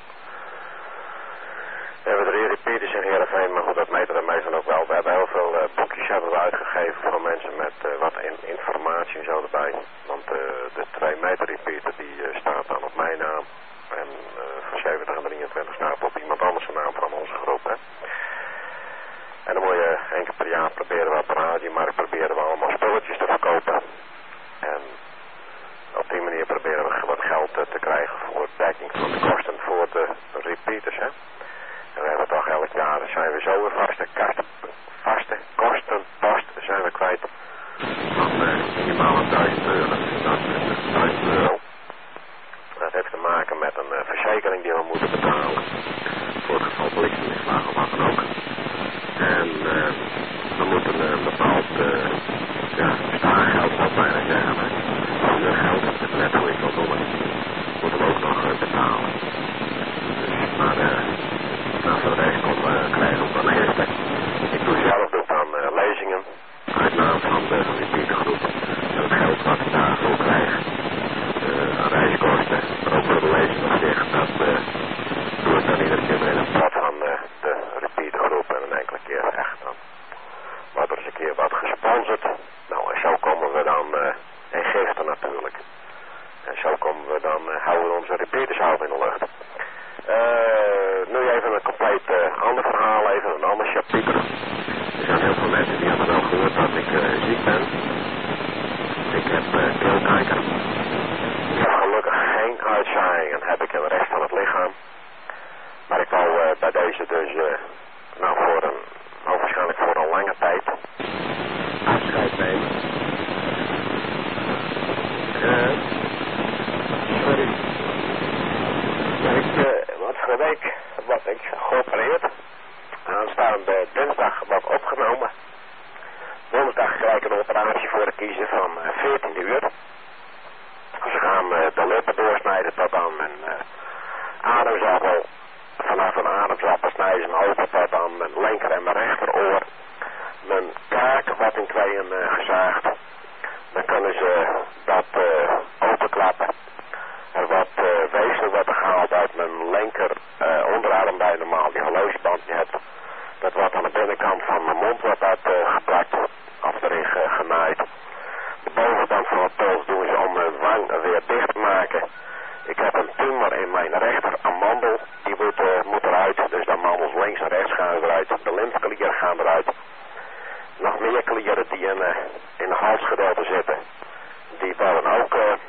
We hebben drie repeaters in Heerenveen, maar goed, dat meten we meestal ook wel. We hebben heel veel uh, boekjes hebben we uitgegeven voor mensen met uh, wat in, informatie en zo erbij. Want uh, de twee meter repeater die uh, staat dan op mijn naam. En uh, van zeventig en drieëntwintig staat op iemand anders zijn naam van onze groep. Hè. En dan moet je één keer per jaar proberen we op de radiomarkt proberen we allemaal spulletjes te verkopen. En op die manier proberen we wat geld uh, te krijgen voor dekking van de kosten voor de repeaters. Hè. En we hebben toch elk jaar, zijn we zo een vaste, kast, vaste kostenpost zijn we kwijt van uh, minimaal een duizend euro. Dat is duizend euro. Dat heeft te maken met een uh, verzekering die we moeten betalen. Voor het geval blikseminslag of wat dan ook. En uh, we moeten uh, een bepaald uh, ja, staargeld, zou ik bijna zeggen. Voor geld, het net hoe ik wil noemen, moeten we ook nog uh, betalen. Dus, maar uh, nou, voor de rest kom, uh, krijgen we dan eerst. Ik doe zelf ook aan uh, lezingen uit naam van de repeatergroep. En het geld wat ik daarvoor krijg, uh, aan reiskosten, maar ook voor de lezing op zich, dat uh, doe ik dan iedere keer in een pot van uh, de repeatergroep en een enkele keer echt dan. Wordt er eens een keer wat gesponsord. Nou, en zo komen we dan uh, in giften natuurlijk. En zo komen we dan, uh, houden we onze repeaters half in de lucht. Uh, nu even een compleet uh, ander verhaal, even een ander chapter. Er zijn heel veel mensen die hebben wel gehoord dat ik uh, ziek ben. Ik heb uh, keelkanker. Ik heb gelukkig geen uitzaaiingen, heb ik in de rest van het lichaam. Maar ik wou uh, bij deze dus, uh, nou voor een, nou waarschijnlijk voor een lange tijd, afscheid nemen. Uh, sorry. Ja, ik, uh, wat voor de week wat ik geopereerd. Aanstaande dinsdag wat opgenomen. Woensdag krijg ik een operatie voor de kiezen van uh, veertien uur. Ze gaan uh, de lippen doorsnijden tot aan mijn uh, ademzappel. Vanaf een ademzappel snijden ze me open tot aan mijn linker en mijn rechteroor. Mijn kaak wat in tweeën uh, gezaagd. Dan kunnen ze dat uh, openklappen. Er wat uh, weefsel wordt er gehaald uit mijn linker uh, onderarm bij normaal die horlogeband je hebt. Dat wordt aan de binnenkant van mijn mond wordt dat uh, geplakt of erin uh, genaaid. De bovenkant van het pols doen ze om mijn wang weer dicht te maken. Ik heb een tumor in mijn rechter amandel. Die moet, uh, moet eruit. Dus de amandels links en rechts gaan eruit. De lymfeklieren gaan eruit. Nog meer klieren die in, uh, in het halsgedeelte zitten. Die worden ook uh,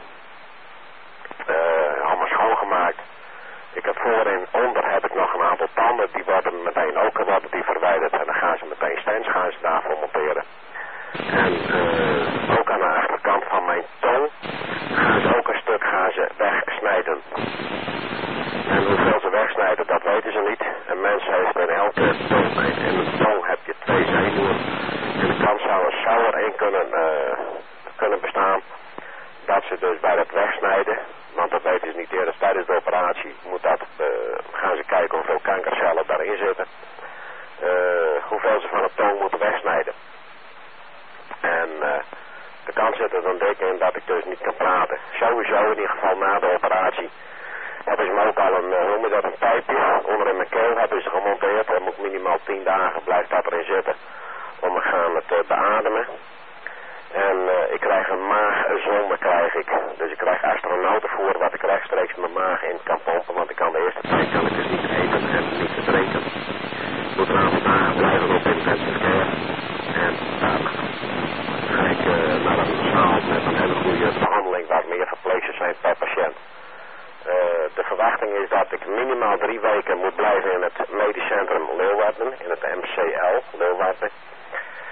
uh, allemaal schoongemaakt. Ik heb voorin, onder heb ik nog een aantal tanden. Die worden meteen ook worden die verwijderd. En dan gaan ze meteen stents gaan ze daarvoor monteren. En uh, ook aan de achterkant van mijn tong gaan ze ook een stuk gaan ze wegsnijden. En hoeveel ze wegsnijden, dat weten ze niet. Een mens heeft in elke tong, in een tong heb je twee zenuwen. En de kans zou er zou erin kunnen, uh, kunnen bestaan dat ze dus bij dat wegsnijden, want dat weten ze niet eerder tijdens de operatie, moet dat, uh, gaan ze kijken hoeveel kankercellen daarin zitten. Uh, hoeveel ze van de tong moeten wegsnijden. En uh, de kans zit er dan dik in dat ik dus niet kan praten. Sowieso in ieder geval na de operatie hebben ze me ook al een, uh, hoe dat, een pijpje onder in mijn keel hebben ze gemonteerd. Dan moet minimaal tien dagen blijft dat erin zitten om me gaan het uh, beademen. En uh, ik krijg een maagzonde krijg ik. Dus ik krijg astronauten voor wat ik rechtstreeks mijn maag in kan pompen. Want ik kan de eerste tijd kan ik dus niet eten en niet te drinken. Ik moet een aantal dagen blijven op intensive care. En dan ga ik uh, naar een zaal met een hele goede behandeling waar meer verpleegsters zijn per patiënt. Uh, de verwachting is dat ik minimaal drie weken moet blijven in het medisch centrum Leeuwarden, in het M C L Leeuwarden.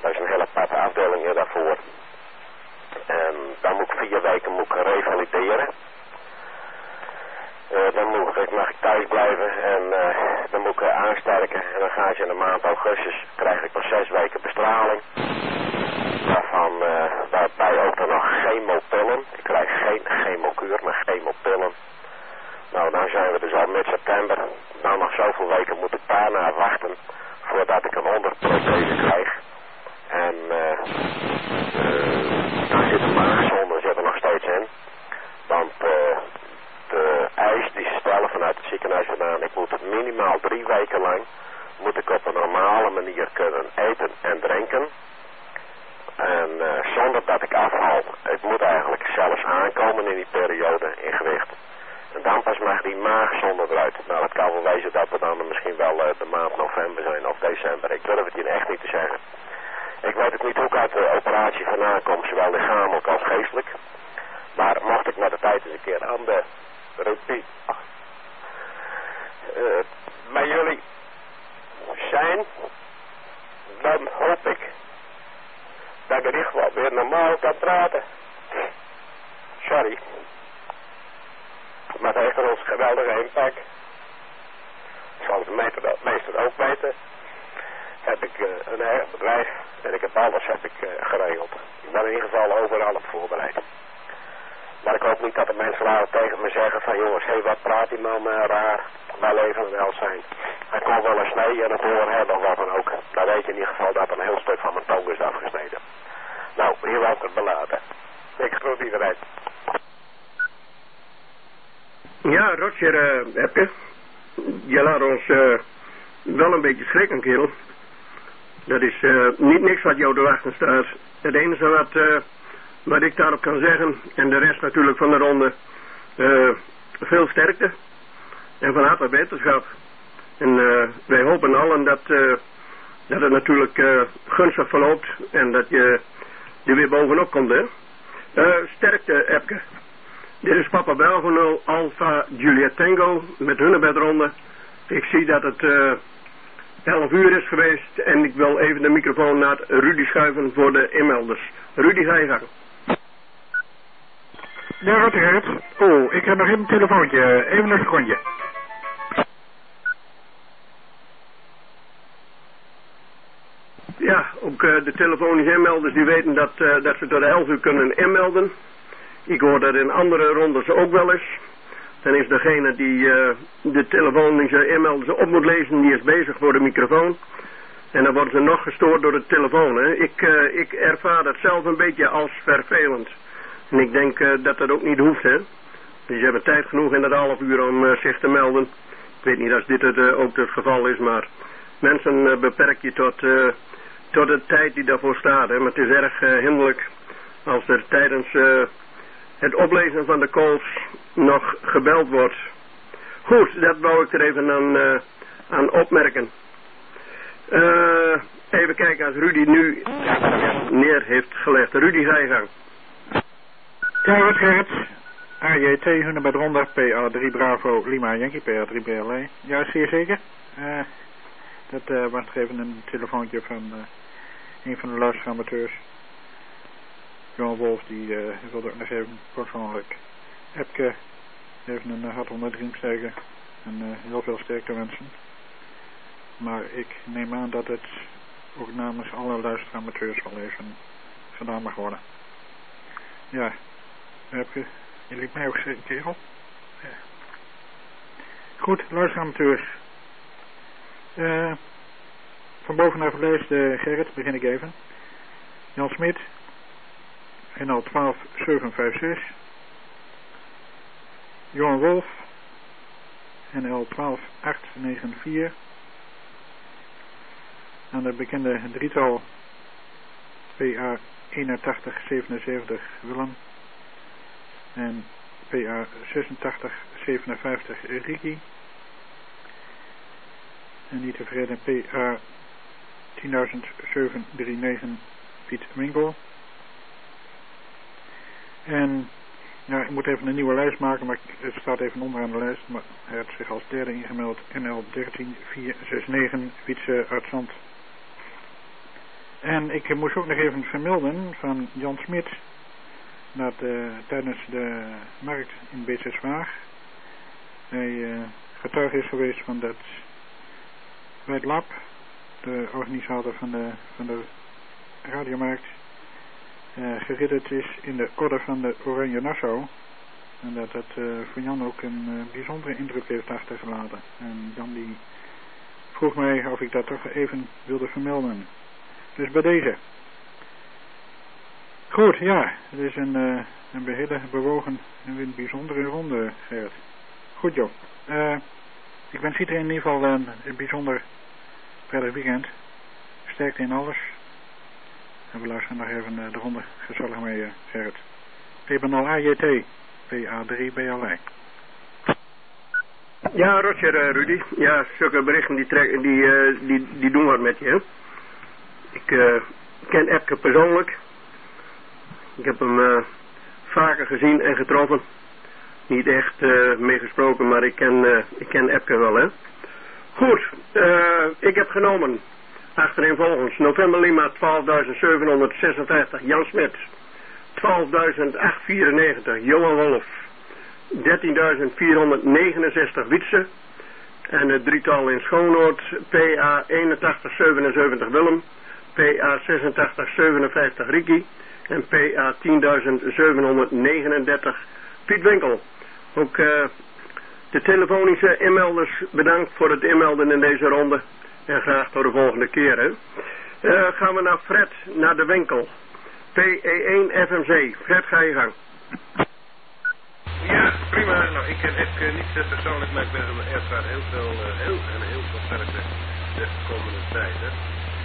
Dat is een hele aparte afdeling hier daarvoor. En dan moet ik vier weken moet ik revalideren. Uh, dan moet ik, mag ik thuis blijven en uh, dan moet ik uh, aansterken. En dan ga je in de maand augustus, krijg ik nog zes weken bestraling. Waarvan, uh, waarbij ook dan nog chemopillen. Ik krijg geen chemokuur, maar chemopillen. Nou, dan zijn we dus al mid-september. Nou, nog zoveel weken moet ik daarna wachten voordat ik een onderprothese krijg. En uh, uh, daar zit een maagzonde zit er nog steeds in. Want uh, de eis die ze stellen vanuit het ziekenhuis vandaan, ik moet minimaal drie weken lang, moet ik op een normale manier kunnen eten en drinken. En uh, zonder dat ik afval. Ik moet eigenlijk zelfs aankomen in die periode in gewicht. En dan pas mag die maagzonde eruit. Nou, het kan wel wezen dat we dan misschien wel uh, de maand november zijn of december. Ik durf het hier echt niet te zeggen. Ik weet het niet hoe ik uit de operatie vandaan kom, zowel lichamelijk als geestelijk. Maar mocht ik met de tijd eens een keer aan de repeat uh, bij jullie zijn, dan hoop ik dat ik er echt wel weer normaal kan praten. Sorry. Maar het heeft er ons geweldige impact. Zoals de meester, meester ook weten, heb ik uh, een eigen bedrijf en ik heb alles heb ik, uh, geregeld. Ik ben in ieder geval overal op voorbereid. Maar ik hoop niet dat de mensen later tegen me zeggen van jongens, hé hey, wat praat die man uh, raar bij leven en welzijn. Hij kon wel een snee en het oor hebben of wat dan ook. Dan weet je in ieder geval dat een heel stuk van mijn tong is afgesneden. Nou, hier wou ik het belaten. Ik groet iedereen. Ja, Roger, uh, Epke. Je laat ons uh, wel een beetje schrikken, kerel. Dat is uh, niet niks wat jou te wachten staat. Het enige wat, uh, wat ik daarop kan zeggen, en de rest natuurlijk van de ronde, uh, veel sterkte en van harte wetenschap. En uh, wij hopen allen dat, uh, dat het natuurlijk uh, gunstig verloopt en dat je er weer bovenop komt, hè. Uh, sterkte, Epke. Dit is Papa Bravo nul Alpha Juliet Tango met hun bedronde. Ik zie dat het uh, elf uur is geweest en ik wil even de microfoon naar Rudy schuiven voor de inmelders. Rudy, ga je gang. Ja, wat Gerrit. Oh, ik heb nog even een telefoontje. Even een secondje. Ja, ook uh, de telefonische inmelders die weten dat, uh, dat ze tot elf uur kunnen inmelden. Ik hoor dat in andere rondes ook wel eens. Dan is degene die uh, de telefonische inmelders op moet lezen, die is bezig voor de microfoon. En dan worden ze nog gestoord door de telefoon. Hè. Ik, uh, ik ervaar dat zelf een beetje als vervelend. En ik denk uh, dat dat ook niet hoeft, hè. Dus je hebt tijd genoeg in dat half uur om uh, zich te melden. Ik weet niet of dit het, uh, ook het geval is, maar mensen uh, beperk je tot, uh, tot de tijd die daarvoor staat. Hè. Maar het is erg uh, hinderlijk als er tijdens uh, het oplezen van de calls nog gebeld wordt. Goed, dat wou ik er even aan, uh, aan opmerken. Uh, even kijken als Rudy nu neer heeft gelegd. Rudy, ga je gang. Ja, wat Gerrit. A J T, Hunne bij Ronda, P A drie Bravo, Lima Yankee, P A drie B L E. Ja, zeer zeker. Uh, dat uh, was nog even een telefoontje van uh, een van de luisteramateurs. Johan Wolf, die uh, wilde ook nog even persoonlijk Epke even een uh, hart onder de riem steken en uh, heel veel sterkte wensen. Maar ik neem aan dat het ook namens alle luisteramateurs wel even gedaan mag worden. Ja, Epke, je liet mij ook zeggen, kerel. Ja. Goed, luisteramateurs. Uh, van bovenaf gelezen, uh, Gerrit, begin ik even. Jan Smit. N L twaalf zeven vijf zes. Johan Wolf. N L twaalf acht negen vier. Aan de bekende drietal P A eenentachtig zevenenzeventig Willem. En P A zesentachtig zevenenvijftig Ricky. En niet tevreden P A tienduizend zevenhonderdnegenendertig Piet Winkel. En ja, ik moet even een nieuwe lijst maken, maar het staat even onderaan de lijst. Maar hij had zich als derde ingemeld. N L dertien vierhonderdzesenzestig Wietse uit Zand. En ik moest ook nog even vermelden van Jan Smit dat uh, tijdens de markt in Beesterswaag hij uh, getuige is geweest van dat Wijd Lab, de organisator van de, van de radiomarkt, uh, geridderd is in de orde van de Oranje Nassau. En dat dat uh, voor Jan ook een uh, bijzondere indruk heeft achtergelaten. En Jan die vroeg mij of ik dat toch even wilde vermelden. Dus bij deze. Goed, ja. Het is een, uh, een hele bewogen en een bijzondere ronde, Gerrit. Goed joh. Uh, ik wens iedereen in ieder geval een, een bijzonder prettig weekend. Sterkte in alles. En we luisteren nog even uh, de ronde gezellig mee, uh, Gerrit. P nul A J T, P A drie B L I. Ja, Roger, uh, Rudy. Ja, zulke berichten die, trek, die, uh, die, die doen wat met je, hè. Ik uh, ken Epke persoonlijk. Ik heb hem uh, vaker gezien en getroffen. Niet echt uh, meegesproken, maar ik ken, uh, ik ken Epke wel, hè. Goed, uh, ik heb genomen, achtereenvolgens, November Lima twaalfduizend zevenhonderdzesenvijftig, Jan Smit, twaalfduizend achthonderdvierennegentig, Johan Wolf, dertienduizend vierhonderdnegenenzestig, Wietse, en het drietal in Schoonoord, P A eenentachtig zevenenzeventig, Willem, P A zesentachtig zevenenvijftig, Riki, en P A tienduizend zevenhonderdnegenendertig, Piet Winkel. Ook uh, de telefonische inmelders bedankt voor het inmelden in deze ronde. En graag tot de volgende keer. Hè. Uh, gaan we naar Fred, naar de winkel. P E één F M C. Fred, ga je gang. Ja, prima. Nou, ik ken Epke niet uh, persoonlijk, maar ik ben hem uiteraard heel veel, uh, heel en heel veel sterkte de komende tijd. Hè.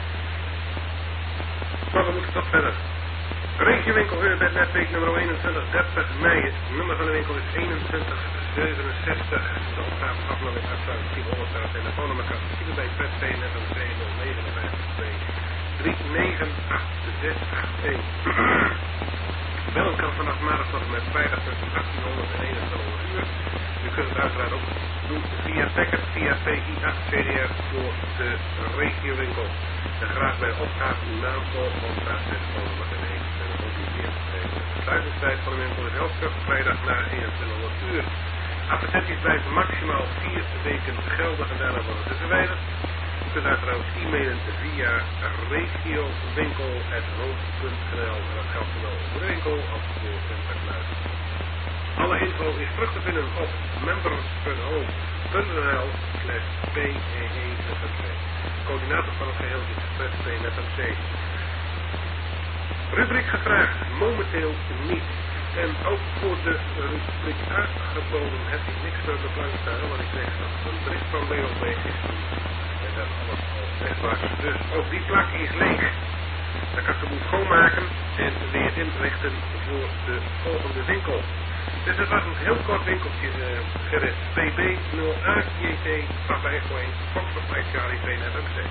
Maar we moeten toch verder. Regiowinkel Heurbeet Netweek nummer eenentwintig dertig mei. Het nummer van de winkel is eenentwintig zevenenzestig. De opgave afmelding uitsluitend tien honderd. Het telefoonnummer kan zien bij Fred P N F M C nul negen vijf twee drie negen acht zes acht een. Bellen kan vanaf maandag tot en met vrijdag tussen achttienhonderd en eenentwintighonderd uur. U kunt het uiteraard ook doen via Packet, via P I acht C D R voor de regiowinkel. En graag bij opgave uw naam, volgende staat telefoonnummer en één. De sluitingstijd van de winkel is elke vrijdag na eenentwintighonderd uur. Advertenties blijven maximaal vier weken geldig en daarna worden ze verwijderd. U kunt uiteraard e-mailen via regiowinkel punt hoofd punt n l en dat geldt zowel voor de winkel als voor het geluid. Alle info is terug te vinden op members punt home punt n l slash P E E F M C. Coördinator van het geheel is Fred P N F M C. Rubriek gevraagd, momenteel niet. En ook voor de rubriek aangeboden heb ik niks meer bekend staan, want ik kreeg nog een bericht van B O B gisteren. En dat alles al weg was. Dus ook die plak is leeg. Dan kan ik de boel schoonmaken en weer inrichten voor de volgende winkel. Dus het was een heel kort winkeltje, uh, Gerrit. P B nul A J T, Papa Echo één, Foxtrot Mike Charlie, P N F M C.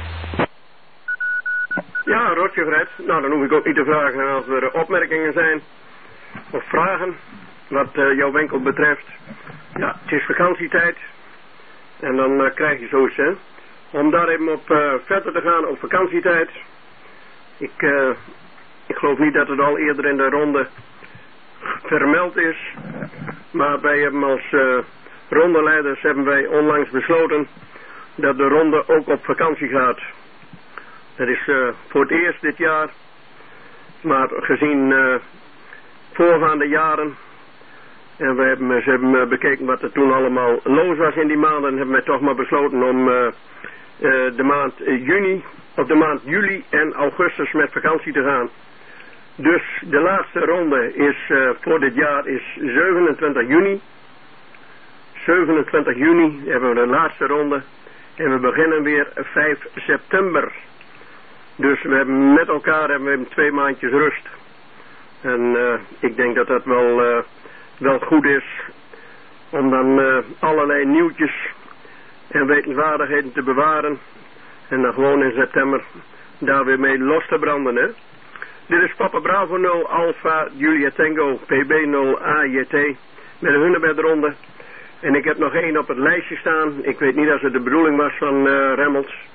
Ja, Roger Fred. Nou, dan hoef ik ook niet te vragen als er opmerkingen zijn of vragen wat uh, jouw winkel betreft. Ja, het is vakantietijd en dan uh, krijg je zoiets, hè. Om daar even op uh, verder te gaan op vakantietijd. Ik, uh, ik geloof niet dat het al eerder in de ronde vermeld is, maar wij hebben als uh, rondeleiders hebben wij onlangs besloten dat de ronde ook op vakantie gaat. Dat is uh, voor het eerst dit jaar, maar gezien uh, voorgaande jaren, en we hebben, ze hebben uh, bekeken wat er toen allemaal los was in die maanden, hebben wij toch maar besloten om uh, uh, de maand uh, juni, of de maand juli en augustus met vakantie te gaan. Dus de laatste ronde is uh, voor dit jaar is zevenentwintig juni. zevenentwintig juni hebben we de laatste ronde en we beginnen weer vijf september. Dus we hebben met elkaar hebben we twee maandjes rust. En uh, ik denk dat dat wel, uh, wel goed is. Om dan uh, allerlei nieuwtjes en wetenswaardigheden te bewaren. En dan gewoon in september daar weer mee los te branden. Hè? Dit is Papa Bravo nul Alpha Julia Tango P B nul A J T. Met een hunebedronde. En ik heb nog één op het lijstje staan. Ik weet niet of het de bedoeling was van uh, Remmels.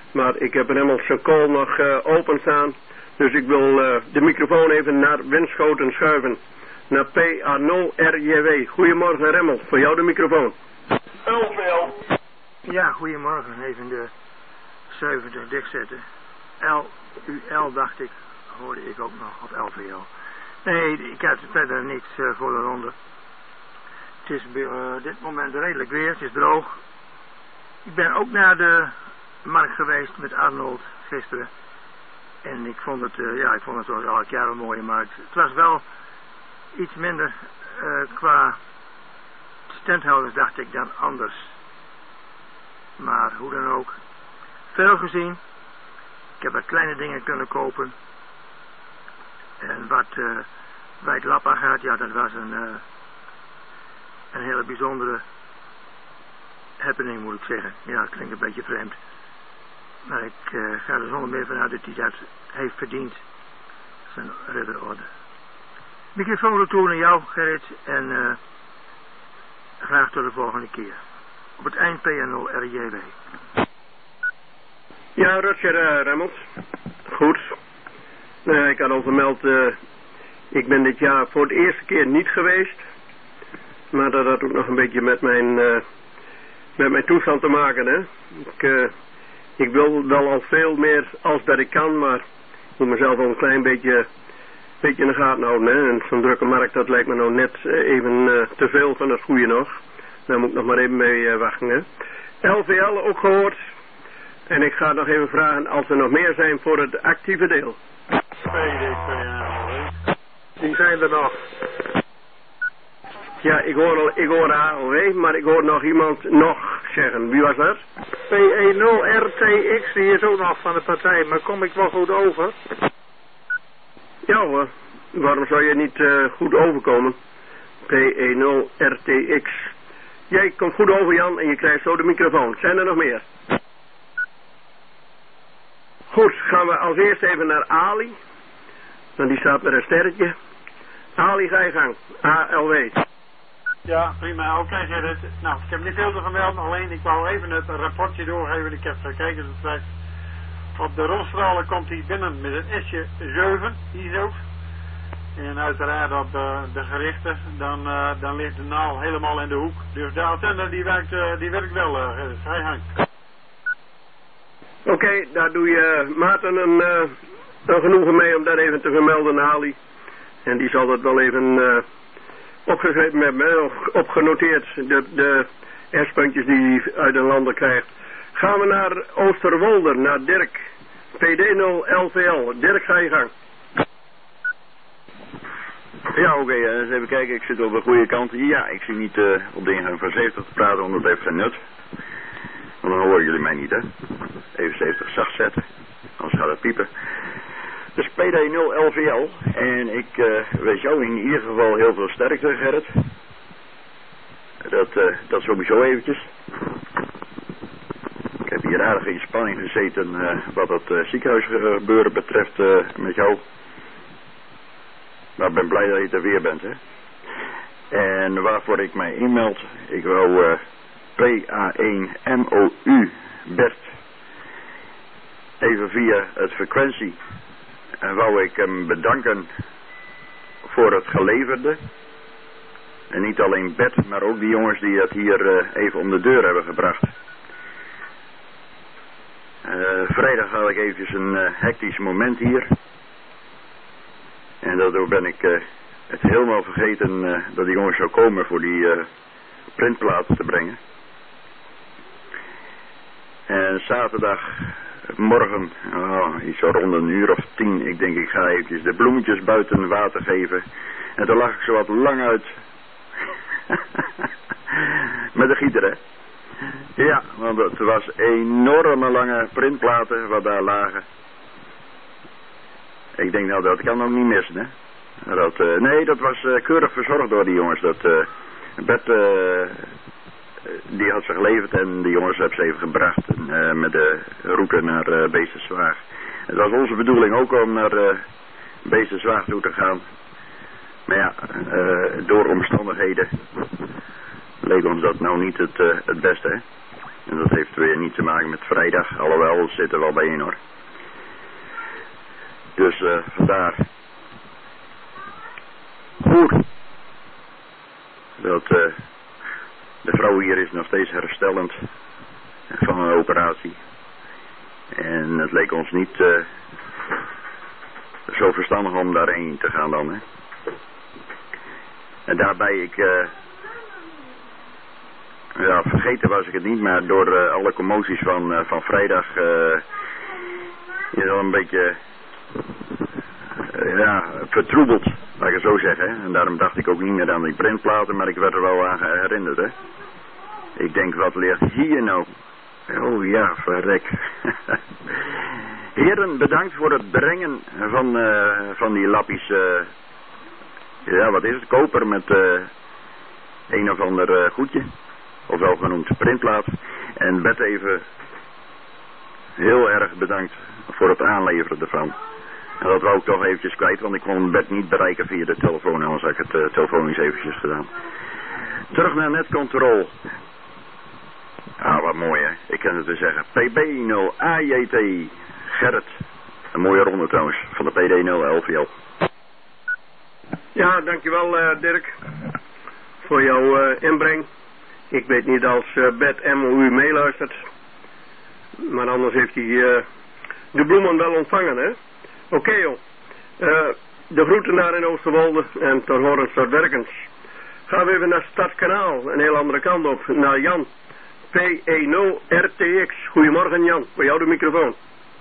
Maar ik heb een Hemmelse call nog uh, openstaan. Dus ik wil uh, de microfoon even naar Winschoten schuiven. Naar P A nul R J W. Goedemorgen Remmel, voor jou de microfoon. L V L. Ja, goedemorgen. Even de zeventig dik zetten. L U L dacht ik, hoorde ik ook nog, of L V L. Nee, ik had verder niets uh, voor de ronde. Het is uh, dit moment redelijk weer, het is droog. Ik ben ook naar de markt geweest met Arnold gisteren. En ik vond het, uh, ja, ik vond het zoals elk jaar een mooie markt. Het was wel iets minder uh, qua standhouders, dacht ik, dan anders. Maar hoe dan ook. Veel gezien. Ik heb wat kleine dingen kunnen kopen. En wat uh, bij het Lappa gaat, ja, dat was een, uh, een hele bijzondere happening, moet ik zeggen. Ja, het klinkt een beetje vreemd. Maar ik uh, ga er zonder meer vanuit dat hij dat heeft verdiend. Zijn ridderorde. Microfoon retour naar jou, Gerrit. En uh, graag tot de volgende keer. Op het eind P A nul R J W. Ja, Roger uh, Remmels. Goed. Uh, ik had al vermeld, uh, ik ben dit jaar voor de eerste keer niet geweest. Maar dat had ook nog een beetje met mijn, uh, met mijn toestand te maken, hè. Ik, uh, ik wil wel al veel meer als dat ik kan, maar ik moet mezelf al een klein beetje, beetje in de gaten houden, hè. En zo'n drukke markt, dat lijkt me nou net uh, even uh, te veel van het goede nog. Daar moet ik nog maar even mee uh, wachten, hè. L V L ook gehoord. En ik ga nog even vragen als er nog meer zijn voor het actieve deel. Die zijn er nog. Ja, ik hoor, al, ik hoor A O W, maar ik hoor nog iemand nog zeggen. Wie was dat? P E nul R T X, die is ook nog van de partij, maar kom ik wel goed over? Ja hoor, waarom zou je niet uh, goed overkomen? P E nul R T X. Jij komt goed over, Jan, en je krijgt zo de microfoon. Zijn er nog meer? Goed, gaan we als eerst even naar Ali. Want die staat met een sterretje. Ali, ga je gang. A L W. Ja, prima. Oké, okay, Gerrit. Nou, ik heb niet veel te vermelden. Alleen, ik wou even het rapportje doorgeven. Ik heb gekeken. Dus op de rolstralen komt hij binnen met een S zeven. I S O. En uiteraard op uh, de gerichten. Dan, uh, dan ligt de naal helemaal in de hoek. Dus de antenne die werkt, uh, die werkt wel, uh, Gerrit. Ga je gang. Oké, okay, daar doe je Maarten een, uh, een genoegen mee om dat even te vermelden, Ali. En die zal dat wel even uh, opgeschreven hebben, of opgenoteerd, de, de S-puntjes die hij uit de landen krijgt. Gaan we naar Oosterwolder, naar Dirk. P D nul L V L. Dirk, ga je gang. Ja, oké, okay, uh, eens even kijken, ik zit op de goede kant. Ja, ik zie niet uh, op de ingang van zeventig te praten, want dat heeft geen nut. Want dan horen jullie mij niet, hè. Even zeventig zacht zetten, anders gaat het piepen. Dus P D nul L V L. En ik uh, wens jou in ieder geval heel veel sterkte, Gerrit. Dat, uh, dat sowieso eventjes. Ik heb hier aardig in spanning gezeten uh, wat het uh, ziekenhuisgebeuren betreft uh, met jou. Maar ik ben blij dat je er weer bent, hè. En waarvoor ik mij inmeld, ik wou uh, P A één M O U Bert even via het frequentie en wou ik hem bedanken voor het geleverde. En niet alleen Bert, maar ook die jongens die het hier uh, even om de deur hebben gebracht. Uh, vrijdag had ik eventjes een uh, hectisch moment hier. En daardoor ben ik uh, het helemaal vergeten uh, dat die jongens zou komen voor die uh, printplaten te brengen. En zaterdagmorgen, oh, iets zo rond een uur of tien, ik denk ik ga eventjes de bloemetjes buiten water geven. En toen lag ik zo wat lang uit. Met de gieter, hè. Ja, want het was enorme lange printplaten wat daar lagen. Ik denk nou, dat kan ook niet missen, hè. Dat, uh, nee, dat was uh, keurig verzorgd door die jongens. Dat uh, Bert, uh, die had ze geleverd en die jongens hebben ze even gebracht. En, uh, met de route naar uh, Beesterswaag. Het was onze bedoeling ook om naar uh, Beesterswaag toe te gaan. Maar ja, uh, door omstandigheden leek ons dat nou niet het, uh, het beste, hè. En dat heeft weer niet te maken met vrijdag, alhoewel het zit er wel bij in hoor. Dus uh, vandaar. Goed. Dat uh, de vrouw hier is nog steeds herstellend van een operatie. En het leek ons niet uh, zo verstandig om daarheen te gaan dan. Hè. En daarbij ik... Uh, ja, vergeten was ik het niet, maar door uh, alle commoties van, uh, van vrijdag... Uh, is al een beetje... Uh, ja, vertroebeld, laat ik het zo zeggen. Hè. En daarom dacht ik ook niet meer aan die printplaten, maar ik werd er wel aan herinnerd. Hè. Ik denk, wat ligt hier nou? Oh ja, verrek. Heren, bedankt voor het brengen van, uh, van die lappies... Uh, ja, wat is het? Koper met uh, een of ander uh, goedje. Of wel genoemd printplaat. En Bert even heel erg bedankt voor het aanleveren ervan. En dat wou ik toch eventjes kwijt, want ik kon Bert niet bereiken via de telefoon. Anders had ik het uh, telefonisch eventjes gedaan. Terug naar netcontrol. Ah, wat mooi hè. Ik kan het dus zeggen. P B nul A J T Gerrit. Een mooie ronde trouwens. Van de P D nul L V L. Ja, dankjewel uh, Dirk. Voor jouw uh, inbreng. Ik weet niet als uh, Bert M. hoe u meeluistert. Maar anders heeft hij uh, de bloemen wel ontvangen, hè. Oké okay, joh. Uh, de groeten daar in Oosterwolde en tot horens tot werkens. Gaan we even naar Stadskanaal. Een heel andere kant op. Naar Jan. P E nul R T X. Goedemorgen Jan. Voor jou de microfoon.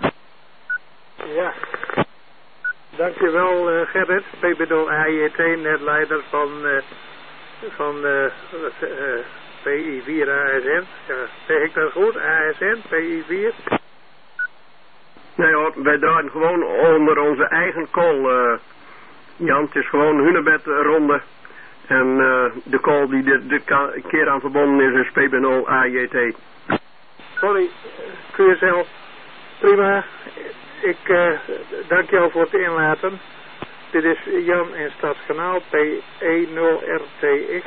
Ja. Dankjewel uh, Gerrit. P B nul A J T, netleider van, uh, van uh, uh, P I vier A S N. Ja, zeg ik dat goed? A S N, P I vier? Nee hoor, wij draaien gewoon onder onze eigen call. Uh, Jan, het is gewoon hunebed ronde. En uh, de call die dit, dit keer aan verbonden is, is P B nul A J T. Sorry, kun je zelf. Prima. Ik uh, dank jou voor het inlaten. Dit is Jan in Stadskanaal, P E nul R T X.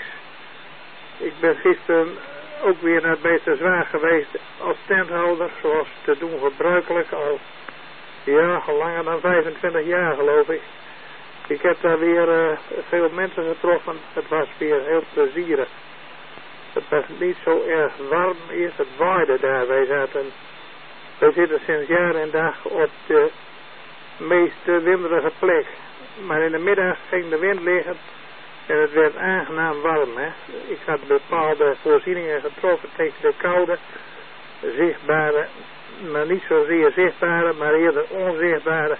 Ik ben gisteren ook weer naar Beterswaag geweest als tenthouder, zoals te doen gebruikelijk, al, ja, al langer dan vijfentwintig jaar geloof ik. Ik heb daar weer uh, veel mensen getroffen. Het was weer heel plezierig. Het was niet zo erg warm eerst, het waaide daar. Wij zaten, wij zitten sinds jaar en dag op de meest winderige plek. Maar in de middag ging de wind liggen en het werd aangenaam warm. Hè. Ik had bepaalde voorzieningen getroffen tegen de koude, zichtbare, maar niet zozeer zichtbare, maar eerder onzichtbare.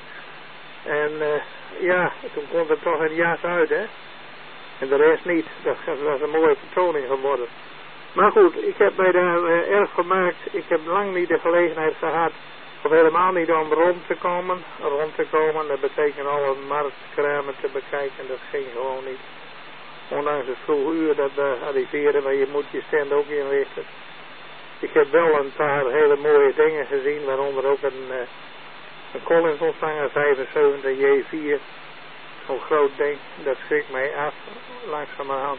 En uh, ja, toen kon er toch een jas uit, hè. En de rest niet. Dat was een mooie vertoning geworden. Maar goed, ik heb mij daar uh, erg gemaakt. Ik heb lang niet de gelegenheid gehad, of helemaal niet om rond te komen. Rond te komen, dat betekent alle marktkramen te bekijken. Dat ging gewoon niet. Ondanks het vroege uur dat we arriveren, maar je moet je stand ook inrichten. Ik heb wel een paar hele mooie dingen gezien, waaronder ook een... Uh, Een Collins ontvanger vijfenzeventig J vier, zo'n groot ding, dat schrikt mij af, langzamerhand.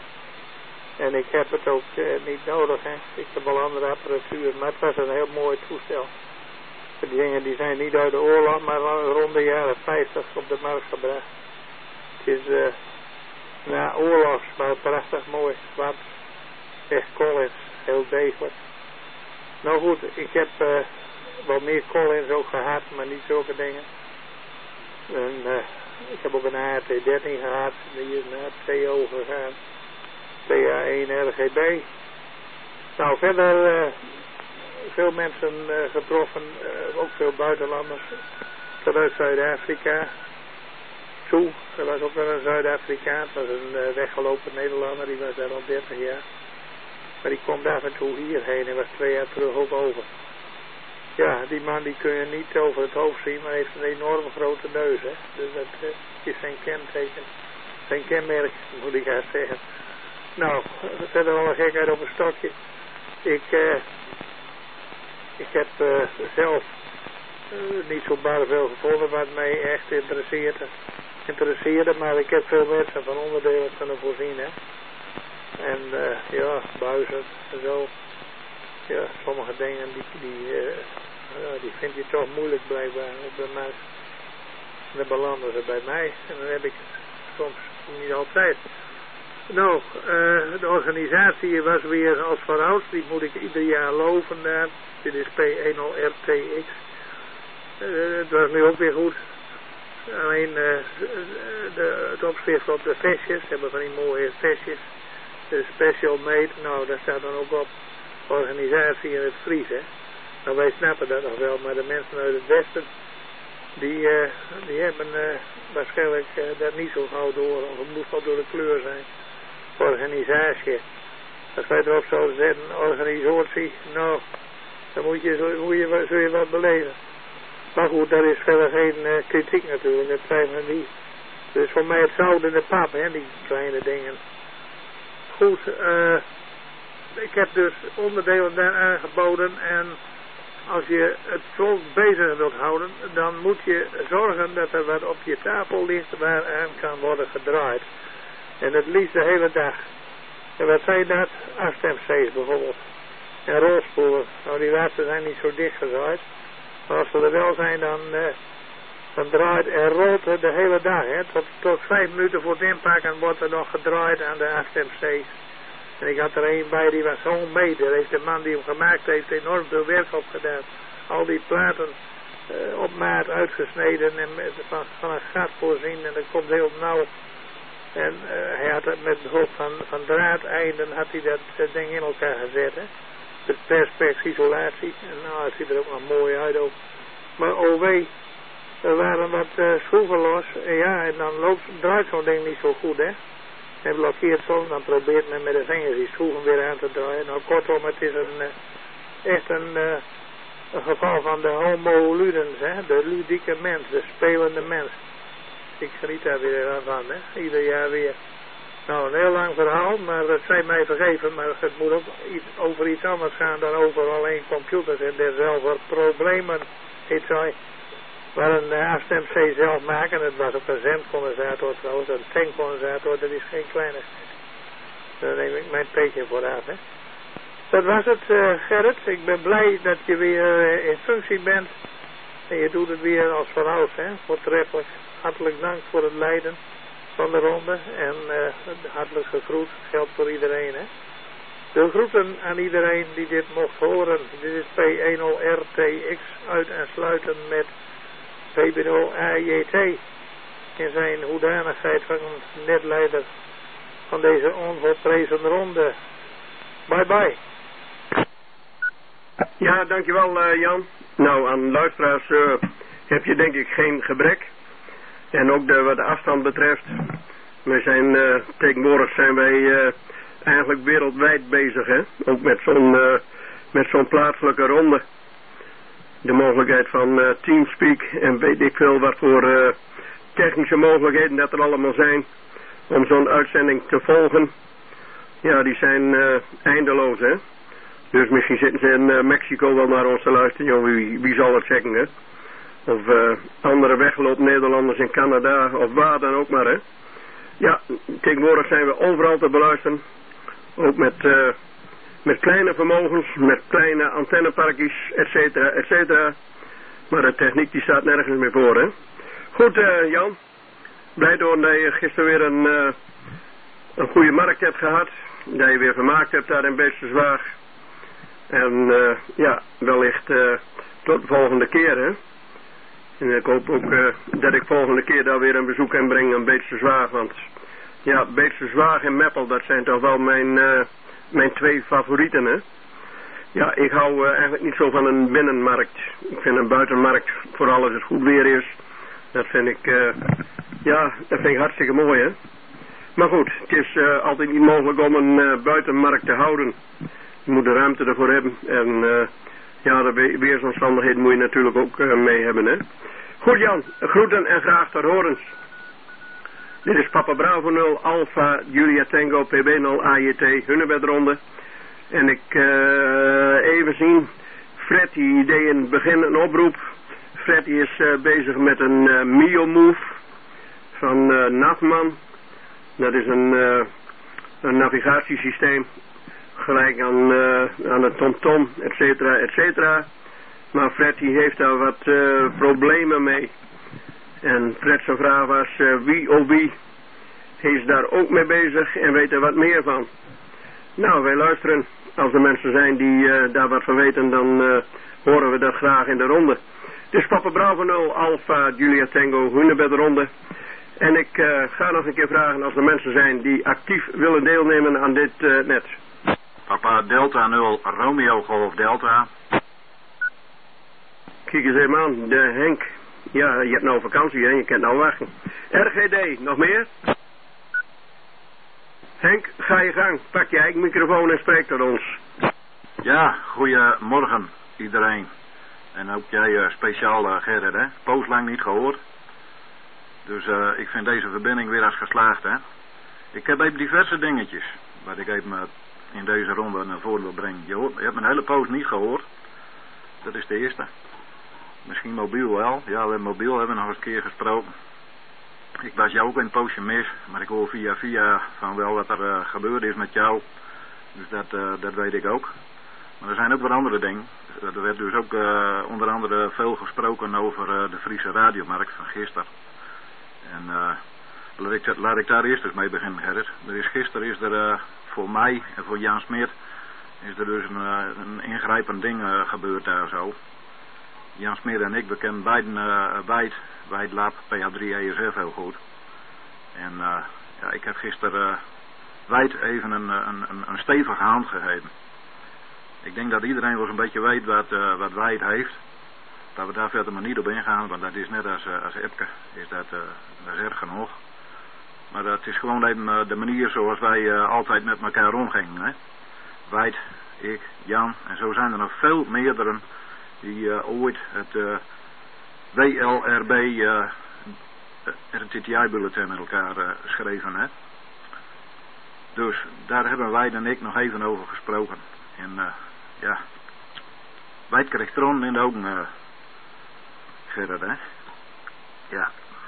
En ik heb het ook uh, niet nodig, hè. Ik heb al andere apparatuur, maar het was een heel mooi toestel. Die dingen die zijn niet uit de oorlog, maar rond de jaren vijftig op de markt gebracht. Het is, uh, ja, oorlogs, maar prachtig mooi, zwart, echt Collins, heel degelijk. Nou goed, ik heb... Uh, wel meer Collins ook gehad, maar niet zulke dingen. En, uh, ik heb ook een A R T dertien gehad, die is naar T O gegaan. T A één R G B. Nou, verder uh, veel mensen uh, getroffen, uh, ook veel buitenlanders. Vanuit Zuid-Afrika. Toe, er was ook wel een Zuid-Afrikaan, dat was een uh, weggelopen Nederlander, die was daar al dertig jaar. Maar die komt af en toe hierheen en was twee jaar terug ook over. Ja, die man die kun je niet over het hoofd zien, maar heeft een enorm grote neus, hè. Dus dat uh, is zijn kenteken. Zijn kenmerk, moet ik haar zeggen. Nou, verder wel een gekheid op een stokje. Ik, uh, ik heb uh, zelf uh, niet zo bar veel gevonden wat mij echt interesseerde. interesseerde. Maar ik heb veel mensen van onderdelen kunnen voorzien, hè. En uh, ja, buizen en zo. ja, sommige dingen die, die, uh, uh, die vind je toch moeilijk blijkbaar op de muis. En dan belanden ze bij mij en dan heb ik soms niet altijd. Nou, uh, de organisatie was weer als vanouds, die moet ik ieder jaar loven daar. Dit is P één nul R T X. Uh, het was nu ook weer goed. Alleen uh, de, het opschrift op de vestjes, hebben van die mooie vestjes. De special made, nou daar staat dan ook op organisatie in het Fries, hè. Nou wij snappen dat nog wel, maar de mensen uit het westen, die, uh, die hebben uh, waarschijnlijk uh, dat niet zo gauw door, of het moet wel door de kleur zijn. Organisatie. Als wij erop zouden zetten, organisatie, nou, dan moet je, zo, moet je, zul je wat beleven. Maar goed, daar is verder geen uh, kritiek natuurlijk, dat zijn we niet. Dus voor mij het zout in de pap, hè, die kleine dingen. Goed, uh, ik heb dus onderdelen daar aangeboden en als je het volk bezig wilt houden, dan moet je zorgen dat er wat op je tafel ligt waaraan kan worden gedraaid. En het liefst de hele dag. En wat zijn dat? Afstemc's bijvoorbeeld. En rolspoelen. Nou, die laatste zijn niet zo dicht gezaaid. Maar als ze er wel zijn, dan, uh, dan draait en rolt het de hele dag. Hè. Tot, tot vijf minuten voor het inpakken wordt er nog gedraaid aan de afstemc's. En ik had er een bij, die was zo'n meter. Heeft de man die hem gemaakt heeft enorm veel werk op gedaan. Al die platen uh, op maat uitgesneden en met, van, van een gat voorzien. En dat komt heel nauw. En uh, hij had het met behulp van, van draadeinden had hij dat, dat ding in elkaar gezet. Hè. De perspex isolatie. En nou, het ziet er ook nog mooi uit ook. Maar oh wee, er waren wat uh, schroeven los. En ja, en dan loopt, draait zo'n ding niet zo goed, hè. En blokkeert zo, dan probeert men met de vingers die schroeven weer aan te draaien. Nou, kortom, het is een, uh, echt een, uh, een geval van de homo ludens, hè. De ludieke mens, de spelende mens. Ik geniet daar weer van, hè. Ieder jaar weer. Nou, een heel lang verhaal, maar het zij mij vergeven, maar het moet ook iets, over iets anders gaan dan over alleen computers en derzelfde problemen. Heet zij, waar een uh, afstemc zelf maken, het was ook een zendcondensator trouwens, een tankcondensator, dat is geen kleine. Daar neem ik mijn peetje voor af, hè. Dat was het, uh, Gerrit. Ik ben blij dat je weer uh, in functie bent. En je doet het weer als vanouds, hè, voortreffelijk. Hartelijk dank voor het leiden van de ronde en uh, hartelijk gegroet, geldt voor iedereen, hè. De groeten aan iedereen die dit mocht horen. Dit is P één nul R T X uit en sluiten met V B nul A J T in zijn hoedanigheid van netleider van deze onvolprezen ronde. Bye bye. Ja, dankjewel uh, Jan. Nou, aan luisteraars uh, heb je denk ik geen gebrek. En ook de, wat de afstand betreft, we zijn uh, tegenwoordig zijn wij uh, eigenlijk wereldwijd bezig, hè. Ook met zo'n uh, met zo'n plaatselijke ronde. De mogelijkheid van uh, Teamspeak en weet ik veel wat voor uh, technische mogelijkheden dat er allemaal zijn om zo'n uitzending te volgen. Ja, die zijn uh, eindeloos, hè. Dus misschien zitten ze in uh, Mexico wel naar ons te luisteren, joh, wie, wie zal het zeggen, hè. Of uh, andere wegloop Nederlanders in Canada, of waar dan ook maar, hè. Ja, tegenwoordig zijn we overal te beluisteren. Ook met, uh, met kleine vermogens, met kleine antenneparkjes, et cetera, et cetera. Maar de techniek die staat nergens meer voor, hè. Goed, uh, Jan. Blij door dat je gisteren weer een, uh, een goede markt hebt gehad. Dat je weer vermaakt hebt daar in Beesterswaag. En uh, ja, wellicht uh, tot de volgende keer, hè. En ik hoop ook uh, dat ik volgende keer daar weer een bezoek kan brengen aan Beesterswaag. Want ja, Beesterswaag en Meppel, dat zijn toch wel mijn, uh, mijn twee favorieten, hè. Ja, ik hou uh, eigenlijk niet zo van een binnenmarkt. Ik vind een buitenmarkt, vooral als het goed weer is. Dat vind ik, uh, ja, dat vind ik hartstikke mooi, hè. Maar goed, het is uh, altijd niet mogelijk om een uh, buitenmarkt te houden. Je moet de ruimte ervoor hebben. En uh, ja, de we weersomstandigheden moet je natuurlijk ook uh, mee hebben, hè. Goed Jan, groeten en graag tot horens. Dit is Papa Bravo nul, Alpha, Julia Tango, P B nul, A J T, Hunnebedronde. En ik uh, even zien, Fred die deed in het begin een oproep. Fred die is uh, bezig met een uh, Mio Move van uh, Navman. Dat is een, uh, een navigatiesysteem. gelijk aan, uh, aan de TomTom, et cetera, et cetera. Maar Fred die heeft daar wat uh, problemen mee. En Fred zijn vraag was, uh, wie of wie is daar ook mee bezig en weet er wat meer van. Nou, wij luisteren. Als er mensen zijn die uh, daar wat van weten, dan uh, horen we dat graag in de ronde. Het is Papa Bravo nul, Alpha, Julia Tango, Hunebed ronde. En ik uh, ga nog een keer vragen als er mensen zijn die actief willen deelnemen aan dit uh, net. Papa Delta nul, Romeo Golf Delta. Kijk eens even aan, de Henk. Ja, je hebt nou vakantie en je kunt nou wachten. R G D, nog meer? Henk, ga je gang. Pak je eigen microfoon en spreek tot ons. Ja, goeiemorgen iedereen. En ook jij uh, speciaal uh, Gerrit, hè. Poos lang niet gehoord. Dus uh, ik vind deze verbinding weer als geslaagd, hè. Ik heb even diverse dingetjes, wat ik even uh, in deze ronde naar voren wil brengen. Je, hoort, je hebt mijn hele poos niet gehoord. Dat is de eerste. Misschien mobiel wel. Ja, we hebben mobiel hebben we nog eens een keer gesproken. Ik was jou ook een poosje mis, maar ik hoor via via van wel wat er uh, gebeurd is met jou. Dus dat, uh, dat weet ik ook. Maar er zijn ook wat andere dingen. Er werd dus ook uh, onder andere veel gesproken over uh, de Friese radiomarkt van gisteren. En uh, laat, ik, laat ik daar eerst eens mee beginnen, Gerrit. Er is, gisteren is er uh, voor mij en voor Jan Smit is er dus een, uh, een ingrijpend ding uh, gebeurd daar zo. Jan Smit en ik, we kennen beiden uh, Wijd, Wijd Lab, P A drie E S F heel goed. En uh, ja, ik heb gisteren uh, Wijd even een, een, een, een stevige hand gegeven. Ik denk dat iedereen wel eens een beetje weet wat, uh, wat Wijd heeft. Dat we daar verder maar niet op ingaan, want dat is net als, uh, als Epke, is dat, uh, dat is erg genoeg. Maar dat is gewoon even uh, de manier zoals wij uh, altijd met elkaar omgingen. Hè? Wijd, ik, Jan, en zo zijn er nog veel meerderen die uh, ooit het uh, W L R B uh, R T T I-bulletin met elkaar uh, schreven. Hè? Dus daar hebben wij en ik nog even over gesproken. En uh, ja, Wijd kreeg tron in de ogen, uh, Gerrit, hè. Ja.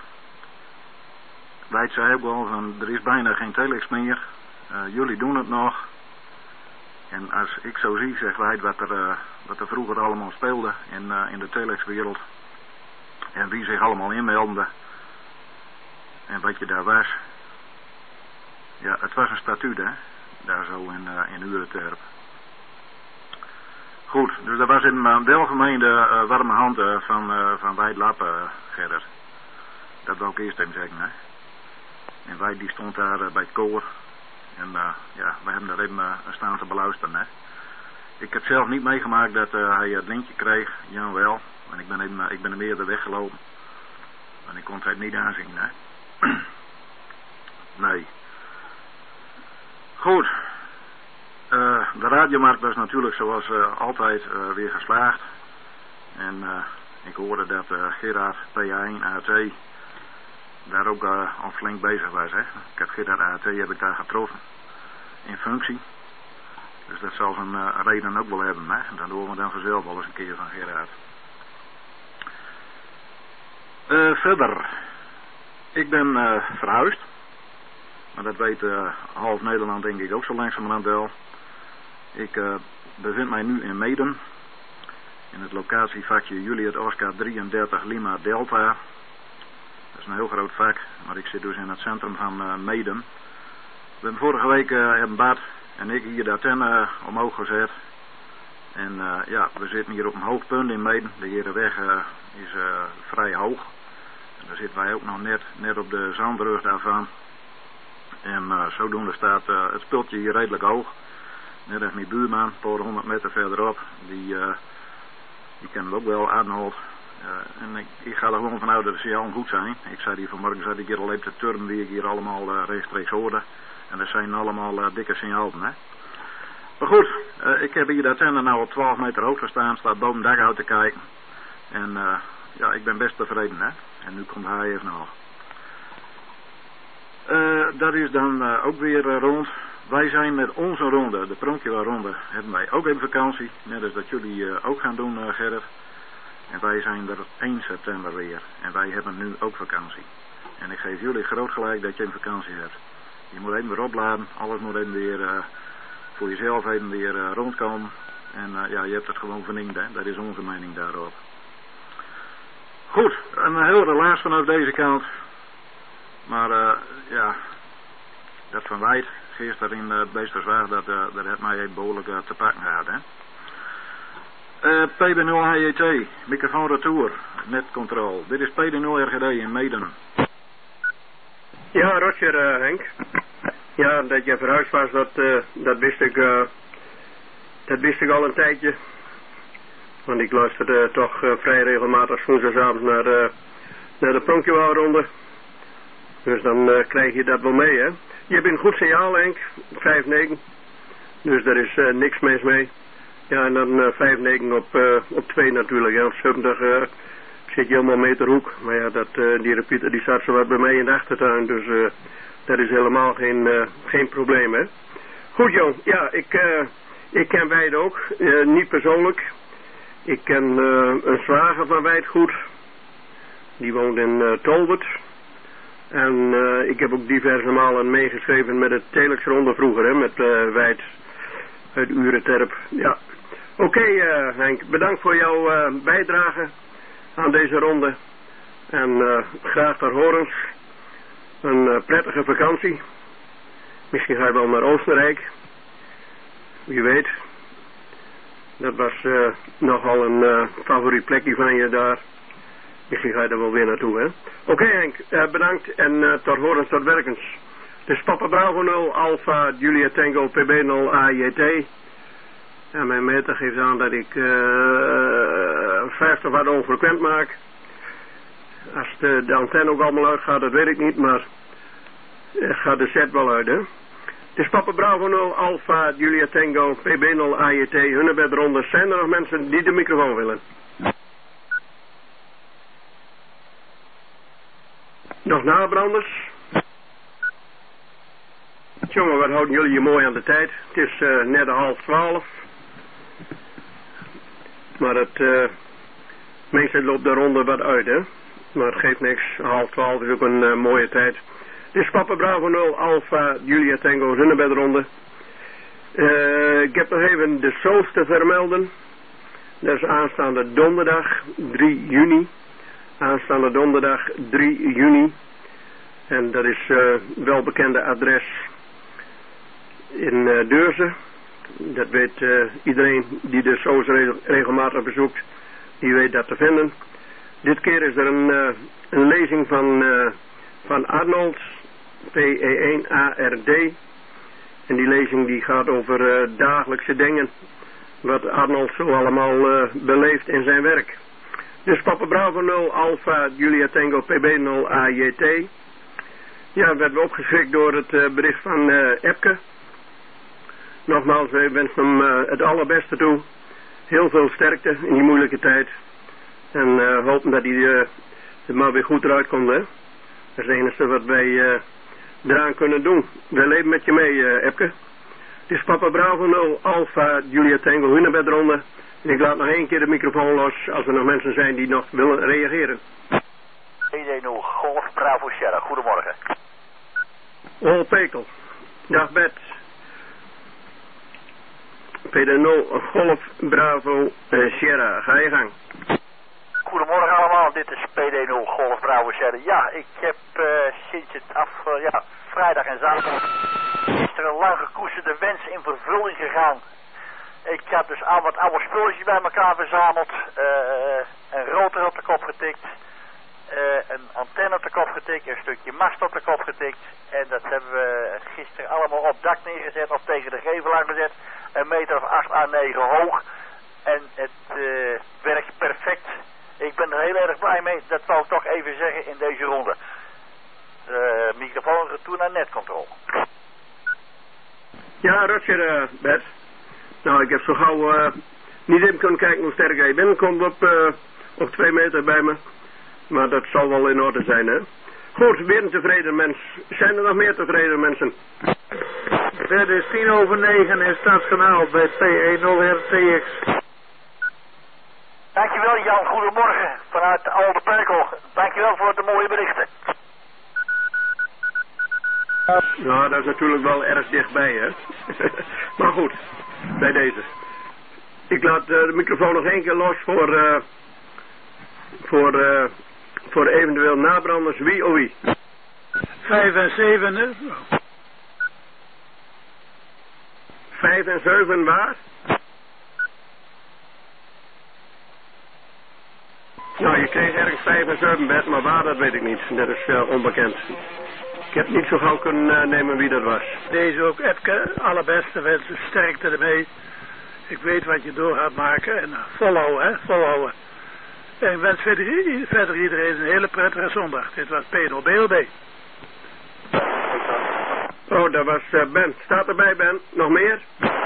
Wijd zei ook wel van, er is bijna geen telex meer. Uh, jullie doen het nog. En als ik zo zie, zegt Wijd, wat er, uh, wat er vroeger allemaal speelde in, uh, in de telexwereld. En wie zich allemaal inmeldde. En wat je daar was. Ja, het was een statuut, hè. Daar zo in, uh, in Urenterp. Goed, dus dat was in een welgemeende uh, warme hand uh, van, uh, van Wijd Lab, uh, Gerrit. Dat wil ik eerst even zeggen, hè. En Wijd die stond daar uh, bij het koor. En uh, ja, we hebben daar even uh, staan te beluisteren, hè. Ik heb zelf niet meegemaakt dat uh, hij het lintje kreeg, Jan wel. En ik ben, even, uh, ik ben hem eerder weggelopen. En ik kon het niet aanzien, hè. Nee. Goed. Uh, de radiomarkt was natuurlijk zoals uh, altijd uh, weer geslaagd. En uh, ik hoorde dat uh, Gerard P A één A T daar ook uh, al flink bezig was. Hè? Ik heb Gerard A T heb ik daar getroffen. In functie. Dus dat zal zijn uh, reden ook wel hebben. Hè? En dan horen we dan vanzelf wel eens een keer van Gerard. Uh, verder. Ik ben uh, verhuisd. Maar dat weet uh, half Nederland denk ik ook zo langzamerhand wel. Ik uh, bevind mij nu in Meeden. In het locatievakje Juliet Oscar drieëndertig Lima Delta. Dat is een heel groot vak. Maar ik zit dus in het centrum van uh, Meeden. We hebben vorige week uh, hebben Bart en ik hier de antenne uh, omhoog gezet. En uh, ja, we zitten hier op een hoog punt in Meeden. De Herenweg uh, is uh, vrij hoog. En daar zitten wij ook nog net, net op de zandrug daarvan. En uh, zodoende staat uh, het spultje hier redelijk hoog. Net als mijn buurman, een paar honderd meter verderop. Die, uh, die kennen we ook wel, Arnold. Uh, en ik, ik ga er gewoon vanuit dat de signaal goed zijn. Ik zei hier vanmorgen, zat ik hier al even te turnen die ik hier allemaal uh, rechtstreeks hoorde. En dat zijn allemaal uh, dikke signalen, hè. Maar goed, uh, ik heb hier de antenne nou op twaalf meter hoog gestaan. Staat boven het dak uit te kijken. En uh, ja, ik ben best tevreden, hè. En nu komt hij even nog. Uh, dat is dan uh, ook weer uh, rond. Wij zijn met onze ronde, de Pronkjewel ronde, hebben wij ook even vakantie. Net als dat jullie uh, ook gaan doen, uh, Gerrit. En wij zijn er één september weer. En wij hebben nu ook vakantie. En ik geef jullie groot gelijk dat je een vakantie hebt. Je moet even weer opladen. Alles moet even weer uh, voor jezelf even weer uh, rondkomen. En uh, ja, je hebt het gewoon verdiend, hè. Dat is onze mening daarop. Goed, een heel relaas vanaf deze kant. Maar uh, ja, dat Van Wijd, gisteren in het Beesterswaag, dat, uh, dat heeft mij even behoorlijk uh, te pakken gehad, hè. Uh, P B nul H J T, microfoon retour, netcontrole. Dit is P D nul R G D in Meeden. Ja, Roger, uh, Henk. Ja, dat je verhuisd was, dat, uh, dat wist ik, uh, dat wist ik al een tijdje. Want ik luisterde uh, toch uh, vrij regelmatig woensdagavond naar, uh, naar de Pronkjewaalronde. Dus dan uh, krijg je dat wel mee, hè. Je hebt een goed signaal, Henk, vijf negen. Dus daar is uh, niks mis mee. Ja, en dan uh, vijf negen op, uh, op twee natuurlijk, hè. Op zeventig uh, zit je helemaal meterhoek. Maar ja, dat, uh, die repeater die staat zo wat bij mij in de achtertuin, dus uh, dat is helemaal geen, uh, geen probleem, hè. Goed, jong. Ja, ik, uh, ik ken Wijd ook, uh, niet persoonlijk. Ik ken uh, een zwager van Wijd goed. Die woont in uh, Tolbert. En uh, ik heb ook diverse malen meegeschreven met het Telexronde vroeger, hè, met uh, Wijd uit Urenterp. Ja. Oké, okay, uh, Henk, bedankt voor jouw uh, bijdrage aan deze ronde. En uh, graag ter horens. Een uh, prettige vakantie. Misschien ga je wel naar Oostenrijk. Wie weet. Dat was uh, nogal een uh, favoriet plekje van je daar. Misschien ga je er wel weer naartoe, hè. Oké, okay, Henk, uh, bedankt en uh, tot horens, tot werkens. Dus Papa Bravo nul, Alpha, Julia Tango, P B nul, A J T. En mijn meter geeft aan dat ik uh, vijftig watt onfrequent maak. Als de, de antenne ook allemaal uitgaat, dat weet ik niet, maar uh, gaat de set wel uit, hè. Dus Papa Bravo nul, Alpha, Julia Tango, P B nul, A J T, Hunnebedronde. Zijn er nog mensen die de microfoon willen? Nog nabranders? Jongen, wat houden jullie je mooi aan de tijd? Het is uh, net een half twaalf. Maar het, uh, meestal loopt de ronde wat uit, hè. Maar het geeft niks. Half twaalf is ook een uh, mooie tijd. Dus Papa Bravo nul, Alpha, Julia Tango, Runnebedronde. Uh, ik heb nog even de shows te vermelden. Dat is aanstaande donderdag, drie juni. Aanstaande donderdag, drie juni. En dat is uh, welbekende adres in uh, Deurzen. Dat weet uh, iedereen die de shows regel, regelmatig bezoekt. Die weet dat te vinden. Dit keer is er een, uh, een lezing van, uh, van Arnold, P E één A R D. En die lezing die gaat over uh, dagelijkse dingen. Wat Arnold zo allemaal uh, beleeft in zijn werk. Dus Papa Bravo nul, Alpha, Julia Tango, P B nul, A J T. Ja, we werden opgeschrikt door het uh, bericht van uh, Epke. Nogmaals, wij wensen hem uh, het allerbeste toe. Heel veel sterkte in die moeilijke tijd. En uh, hopen dat hij uh, er maar weer goed eruit komt, hè. Dat is het enige wat wij uh, eraan kunnen doen. We leven met je mee, uh, Epke. Het is Papa Bravo nul, Alpha, Julia Tango, Hunnebedronde. En ik laat nog één keer de microfoon los als er nog mensen zijn die nog willen reageren. P D nul, Golf, Bravo, Sierra. Goedemorgen. Ol Pekel. Dag Bert. P D nul, Golf, Bravo, uh, Sierra. Ga je gang. Goedemorgen allemaal, dit is P D nul, Golf, Bravo, Sierra. Ja, ik heb uh, sinds het af, uh, ja, vrijdag en zaterdag gisteren een lang gekoesterde wens in vervulling gegaan. Ik heb dus al wat oude spulletjes bij elkaar verzameld, uh, een rotor op de kop getikt, uh, een antenne op de kop getikt, een stukje mast op de kop getikt. En dat hebben we gisteren allemaal op dak neergezet of tegen de gevel aangezet, een meter of acht à negen hoog. En het uh, werkt perfect. Ik ben er heel erg blij mee, dat wou ik toch even zeggen in deze ronde. Uh, microfoon retour naar netcontrole. Ja, Roger, uh, Bert. Nou, ik heb zo gauw uh, niet even kunnen kijken hoe sterk jij bent. Komt op, uh, op twee meter bij me. Maar dat zal wel in orde zijn, hè. Goed, weer een tevreden mens. Zijn er nog meer tevreden mensen? Het is tien over negen in Stadskanaal bij P E nul R T X. Dankjewel Jan, goedemorgen vanuit de Oude Perkel. Dankjewel voor de mooie berichten. Nou, dat is natuurlijk wel erg dichtbij, hè. Maar goed, bij deze. Ik laat uh, de microfoon nog één keer los voor, uh, voor, uh, voor eventueel nabranders, wie of wie. Vijf en zeven, hè? Vijf en zeven waar? Nou, je kreeg ergens vijf en zeven bed, maar waar, dat weet ik niet. Dat is uh, onbekend. Ik heb niet zo gauw kunnen uh, nemen wie dat was. Deze ook, Epke, allerbeste wensen, sterkte ermee. Ik weet wat je door gaat maken en uh, volhouden, hè, volhouden. En ik wens verder, verder iedereen een hele prettige zondag. Dit was P nul B L B. Oh, dat was uh, Ben. Staat erbij, Ben? Nog meer?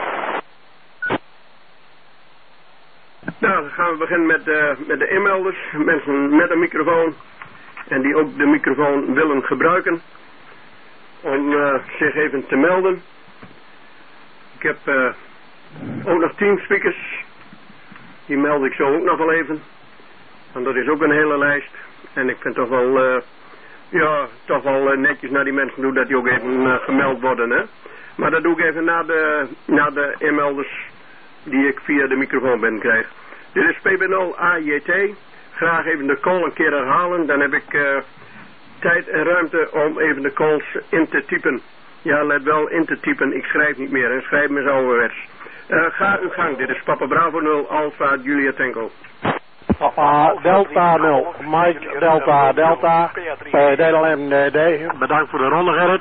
Nou, dan gaan we beginnen met, uh, met de inmelders. Mensen met een microfoon. En die ook de microfoon willen gebruiken. Om uh, zich even te melden. Ik heb uh, ook nog tien speakers. Die meld ik zo ook nog wel even. Want dat is ook een hele lijst. En ik vind toch wel... Uh, Ja, toch wel uh, netjes naar die mensen doen dat die ook even uh, gemeld worden, hè. Maar dat doe ik even na de, na de inmelders die ik via de microfoon ben krijg. Dit is P B nul A J T. Graag even de call een keer herhalen. Dan heb ik uh, tijd en ruimte om even de calls in te typen. Ja, let wel in te typen. Ik schrijf niet meer en schrijf me zo ouderwets. Uh, ga uw gang. Dit is Papa Bravo nul Alpha Julia Tango. Papa Delta nul, Mike Delta Delta, D L M D. Bedankt voor de ronde, Gerrit.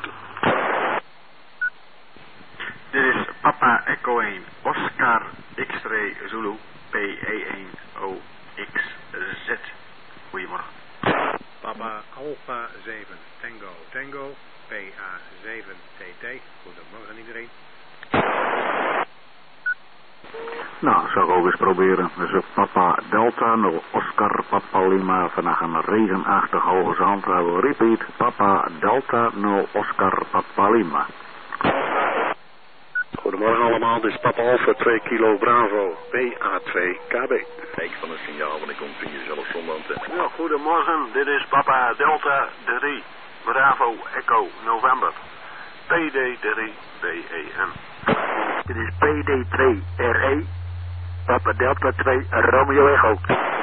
Dit is Papa Echo één, Oscar X-ray Zulu, P E één O X Z. Goedemorgen. Papa Alpha zeven, Tango Tango, P A zeven T T. Goedemorgen iedereen. Nou, zou ik ook eens proberen. Dus Papa Delta nul Oscar Papa Lima vannacht een regenachtig hoge zand. I will repeat. Papa Delta nul Oscar Papa Lima. Goedemorgen allemaal, dit is Papa Alpha twee kilo Bravo, P A twee K B. Kijk van het signaal, want ik ontving jezelf zonder antenne. Ja, goedemorgen, dit is Papa Delta drie, Bravo Echo November, P D drie B E M. Dit is P D twee R E, Papa Delta twee Romeo Echo.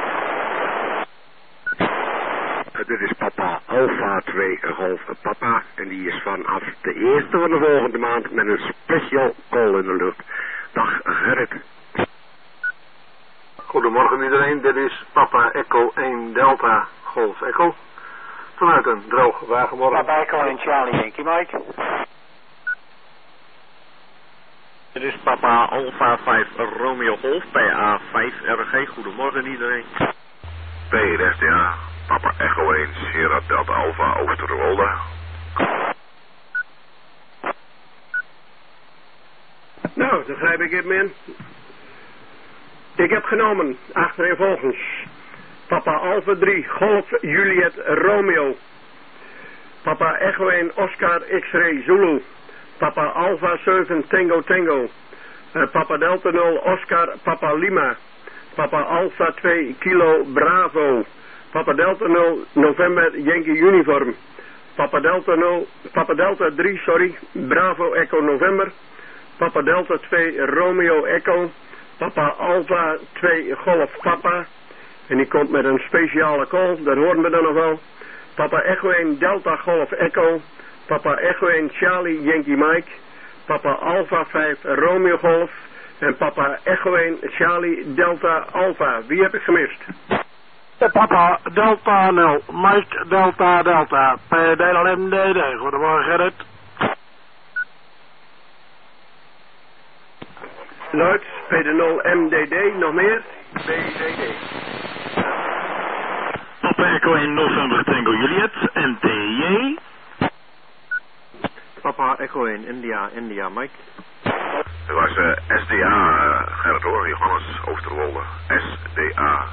Dit is Papa Alpha twee Golf Papa en die is vanaf de eerste van de volgende maand met een special call in de lucht. Dag Gerrit. Goedemorgen iedereen, dit is Papa Echo één Delta Golf Echo. Vanuit een droge wagenmorgen. Papa Echo en Charlie Yankee Mike. Dit is Papa Alpha vijf Romeo Golf, P A vijf R G. Goedemorgen iedereen. P S D A, Papa Echo één, Sierra Delta Alpha Oosterwolde. Nou, dan grijp ik even in. Ik heb genomen, achtereenvolgens, Papa Alpha drie Golf Juliet Romeo. Papa Echo één Oscar X-ray Zulu. Papa Alpha zeven Tango Tango. Uh, Papa Delta nul Oscar Papa Lima. Papa Alpha twee Kilo Bravo. Papa Delta nul November Yankee Uniform. Papa Delta nul, Papa Delta drie, sorry, Bravo Echo November. Papa Delta twee Romeo Echo. Papa Alpha twee Golf Papa. En die komt met een speciale call, dat horen we dan nog wel. Papa Echo één Delta Golf Echo. Papa Echo één Charlie Yankee Mike. Papa Alpha vijf Romeo Golf. En Papa Echo één Charlie Delta Alpha. Wie heb ik gemist? Papa Delta nul, Mike Delta Delta, P D L M D D. Goedemorgen Gerrit. Luid, P D nul M D D, nog meer? B D D. Papa Echo één November Tango Juliet, N T J. Papa Echo één India, India Mike. Dat was uh, S D A, uh, Gerrit hoor, Johannes Oosterwolde. S D A.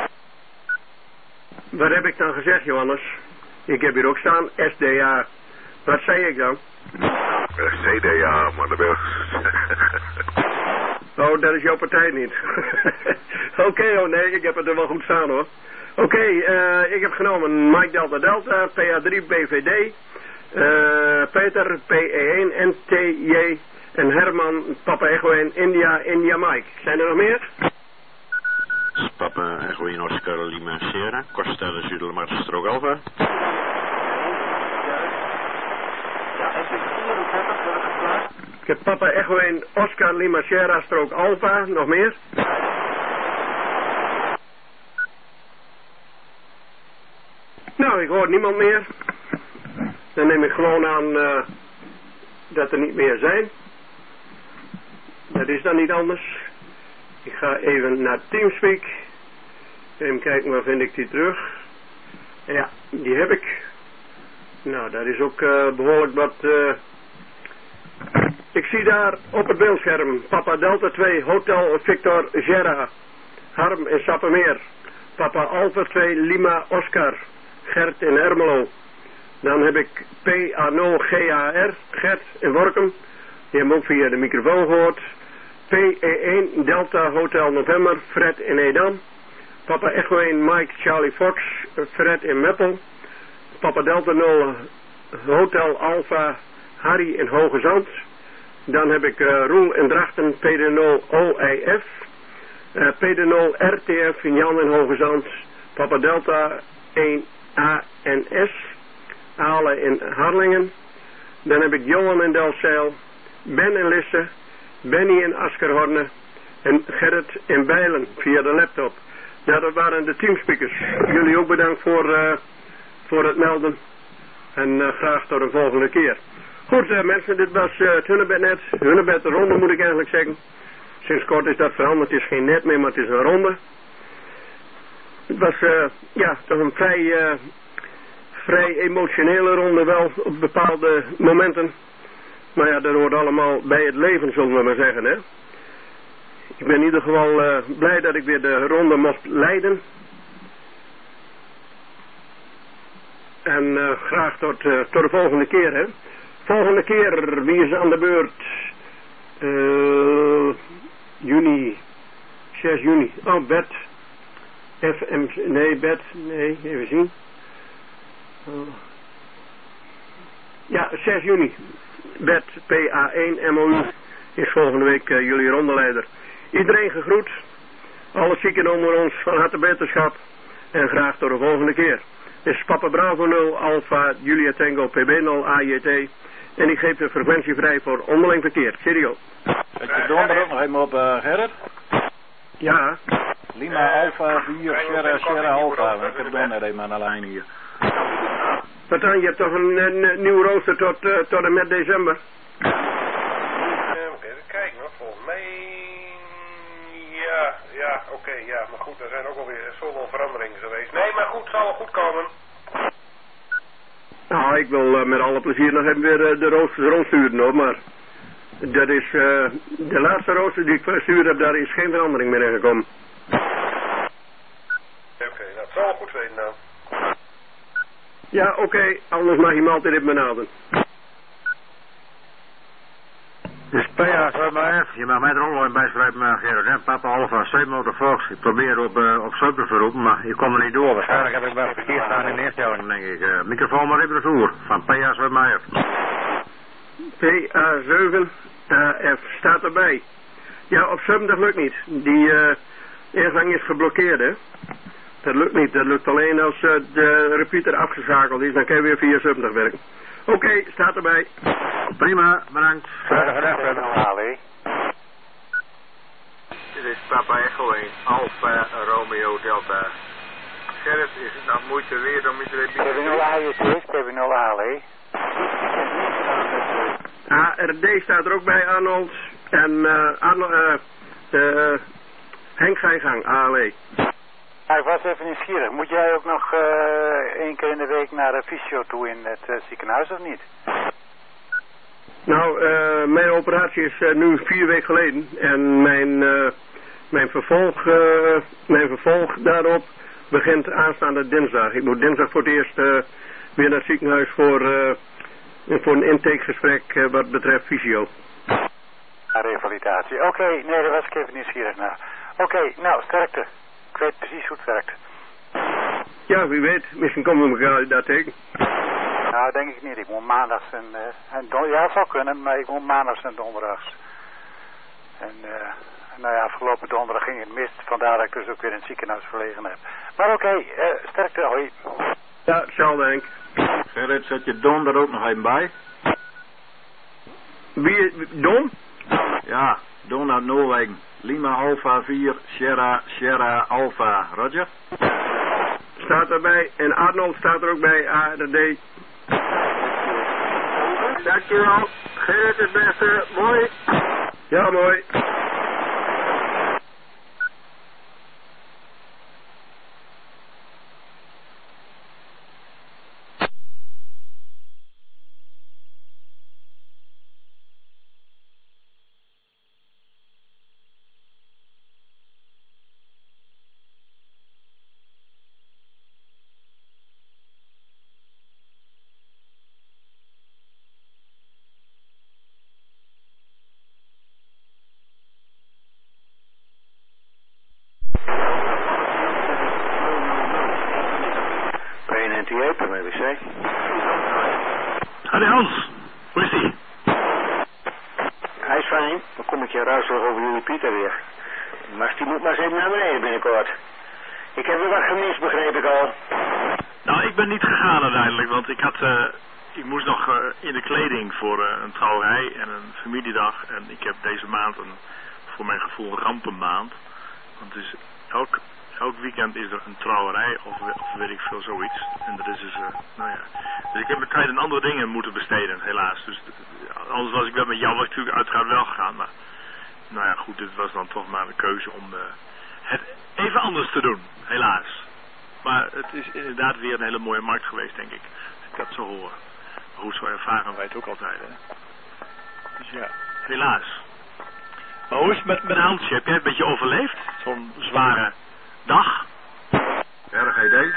Wat heb ik dan gezegd, Johannes? Ik heb hier ook staan, S D A. Wat zei ik dan? Uh, C D A, maar dat ben Oh, dat is jouw partij niet. Oké, okay, oh nee, ik heb het er wel goed staan hoor. Oké, okay, uh, ik heb genomen Mike Delta Delta, P A drie B V D, Uh, Peter, P E één, N T J en Herman, Papa Echo één, India, India Mike. Zijn er nog meer? Papa Echo één, Oscar Lima Sierra, Costa de Zuidermar Strook Alpha. Ik heb Papa Echo één, Oscar Lima Sierra Strook Alpha. Nog meer? Nou, ik hoor niemand meer. Dan neem ik gewoon aan uh, dat er niet meer zijn. Dat is dan niet anders. Ik ga even naar Teamspeak. Even kijken, waar vind ik die terug. Ja, die heb ik. Nou, dat is ook uh, behoorlijk wat... Uh... Ik zie daar op het beeldscherm Papa Delta twee, Hotel Victor Gerra, Harm in Sappemeer. Papa Alpha twee, Lima Oscar, Gert in Ermelo. Dan heb ik P A nul G A R, Gert in Workum. Die hebben ook via de microfoon gehoord. P E één, Delta Hotel November, Fred in Edam. Papa Echo één, Mike Charlie Fox, Fred in Meppel. Papa Delta nul, Hotel Alpha, Harry in Hoge Zand. Dan heb ik uh, Roel in Drachten, P D nul O I F. Uh, P D nul R T F in Jan in Hoge Zand. Papa Delta één A N S. Ale in Harlingen. Dan heb ik Johan in Delfzijl, Ben in Lisse, Benny in Askerhorne en Gerrit in Bijlen via de laptop. Ja, dat waren de teamspeakers. Jullie ook bedankt voor, uh, voor het melden. En uh, graag tot een volgende keer. Goed uh, mensen, dit was uh, het Hunnebed net. Hunnebed de ronde moet ik eigenlijk zeggen. Sinds kort is dat veranderd. Het is geen net meer, maar het is een ronde. Het was uh, ja, toch een vrij... Uh, vrij emotionele ronde wel op bepaalde momenten. Maar ja, dat hoort allemaal bij het leven, zullen we maar zeggen, hè. Ik ben in ieder geval uh, blij dat ik weer de ronde mocht leiden. En uh, graag tot, uh, tot de volgende keer, hè. Volgende keer, wie is aan de beurt? Uh, juni, zes juni. Oh, Bert. F M, nee, Bert, nee, even zien. Uh, ja, zes juni. Bert, P A één, M O U, is volgende week uh, jullie rondeleider. Iedereen gegroet. Alle zieken onder ons van harte beterschap. En graag tot de volgende keer. Dit is Papa Bravo nul, Alpha, Julia Tango, P B nul, A J T. En ik geef de frequentie vrij voor onderling verkeer. Cheerio. Heb je donder ook nog even op uh, Gerrit? Ja. Lima Alpha vier, Sierra, Sierra Alpha. Ik heb donder even aan de lijn hier. Wat dan, je hebt toch een, een, een nieuw rooster tot, uh, tot en met december? Uh, even kijken hoor, volgens mij... Ja, ja, oké, okay, ja. Maar goed, er zijn ook alweer zoveel veranderingen geweest. Nee, maar goed, het zal wel goed komen. Nou, ik wil uh, met alle plezier nog even weer uh, de roosters rondsturen hoor, maar... Dat is, uh, de laatste rooster die ik verstuurd heb, daar is geen verandering meer in gekomen. Oké, okay, nou, het zal wel goed zijn nou. Ja, oké, okay, anders mag je me altijd even benaderen. Dus P A twee F, je mag mij er ook nog in bijschrijven, Gerrit, hè? Papa Alpha, Zeemotor Fox. Ik probeer op, uh, op Zuid te verroepen, maar je komt er niet door. Waarschijnlijk heb ik wel verkeerd staan in de eerste jaar, denk ik. Uh, microfoon maar even de vloer, van P A twee F. P A zeven F staat erbij. Ja, op zeven dat lukt niet. Die uh, ingang is geblokkeerd, hè. Dat lukt niet. Dat lukt alleen als uh, de repeater afgeschakeld is. Dan kan je weer via zeventig werken. Oké, okay, staat erbij. Prima, bedankt. Verder gedaan, Ali. Dit is Papa Echo één, Alpha Romeo Delta. Gerrit, is het nog moeite weer om iedereen... Kevin nul A J T, Kevin nul Ali. A R D staat er ook bij, Arnold. En uh, Arnold, uh, uh, Henk ga je gang, A L E. Ah, ik was even nieuwsgierig. Moet jij ook nog uh, één keer in de week naar de fysio toe in het uh, ziekenhuis of niet? Nou, uh, mijn operatie is uh, nu vier weken geleden. En mijn, uh, mijn, vervolg, uh, mijn vervolg daarop begint aanstaande dinsdag. Ik moet dinsdag voor het eerst uh, weer naar het ziekenhuis voor, uh, voor een intakegesprek uh, wat betreft fysio. Revalidatie. Oké, okay, nee, daar was ik even nieuwsgierig naar. Oké, okay, nou, sterkte. Ik weet precies hoe het werkt. Ja, wie weet. Misschien komen we elkaar daar tegen. Nou, Nou, denk ik niet. Ik moet maandags en, uh, en don- ja, het zou kunnen, maar ik moet maandags en donderdags. En uh, nou ja, afgelopen donderdag ging het mis, vandaar dat ik dus ook weer in het ziekenhuis verlegen heb. Maar oké, okay, uh, sterkte, hoi. Ja, hetzelfde Henk. Gerrit, zet je Don er ook nog even bij? Wie, Don? Ja, Don uit Noorwegen. Lima Alpha vier, Sierra, Sierra Alpha. Roger? Staat erbij. En Arnold staat er ook bij. A R D. Dankjewel. Gerrit is beste. Mooi. Ja, mooi. Hallo Hans, hoe is ie? Hij is fijn, dan kom ik je ruiselig over jullie Pieter weer. Maar die moet maar eens even naar beneden binnenkort. Ik heb weer wat gemist, begreep ik al. Nou, ik ben niet gegaan uiteindelijk, want ik had, uh, ik moest nog uh, in de kleding voor uh, een trouwerij en een familiedag. En ik heb deze maand een, voor mijn gevoel, een rampenmaand. Want het is elk... Elk weekend is er een trouwerij of, of weet ik veel zoiets. En dat is dus, uh, nou ja. Dus ik heb mijn tijd aan andere dingen moeten besteden, helaas. Dus uh, anders was ik wel met jou, was ik natuurlijk uiteraard wel gegaan. Maar nou ja, goed, dit was dan toch maar een keuze om uh, het even anders te doen, helaas. Maar het is inderdaad weer een hele mooie markt geweest, denk ik. Als ik dat zo hoor. Maar goed, zo ervaren wij het ook altijd, hè. Dus ja, helaas. Maar hoe is het met, met Hansje? Heb jij een beetje overleefd? Zo'n zware... dag. R G D.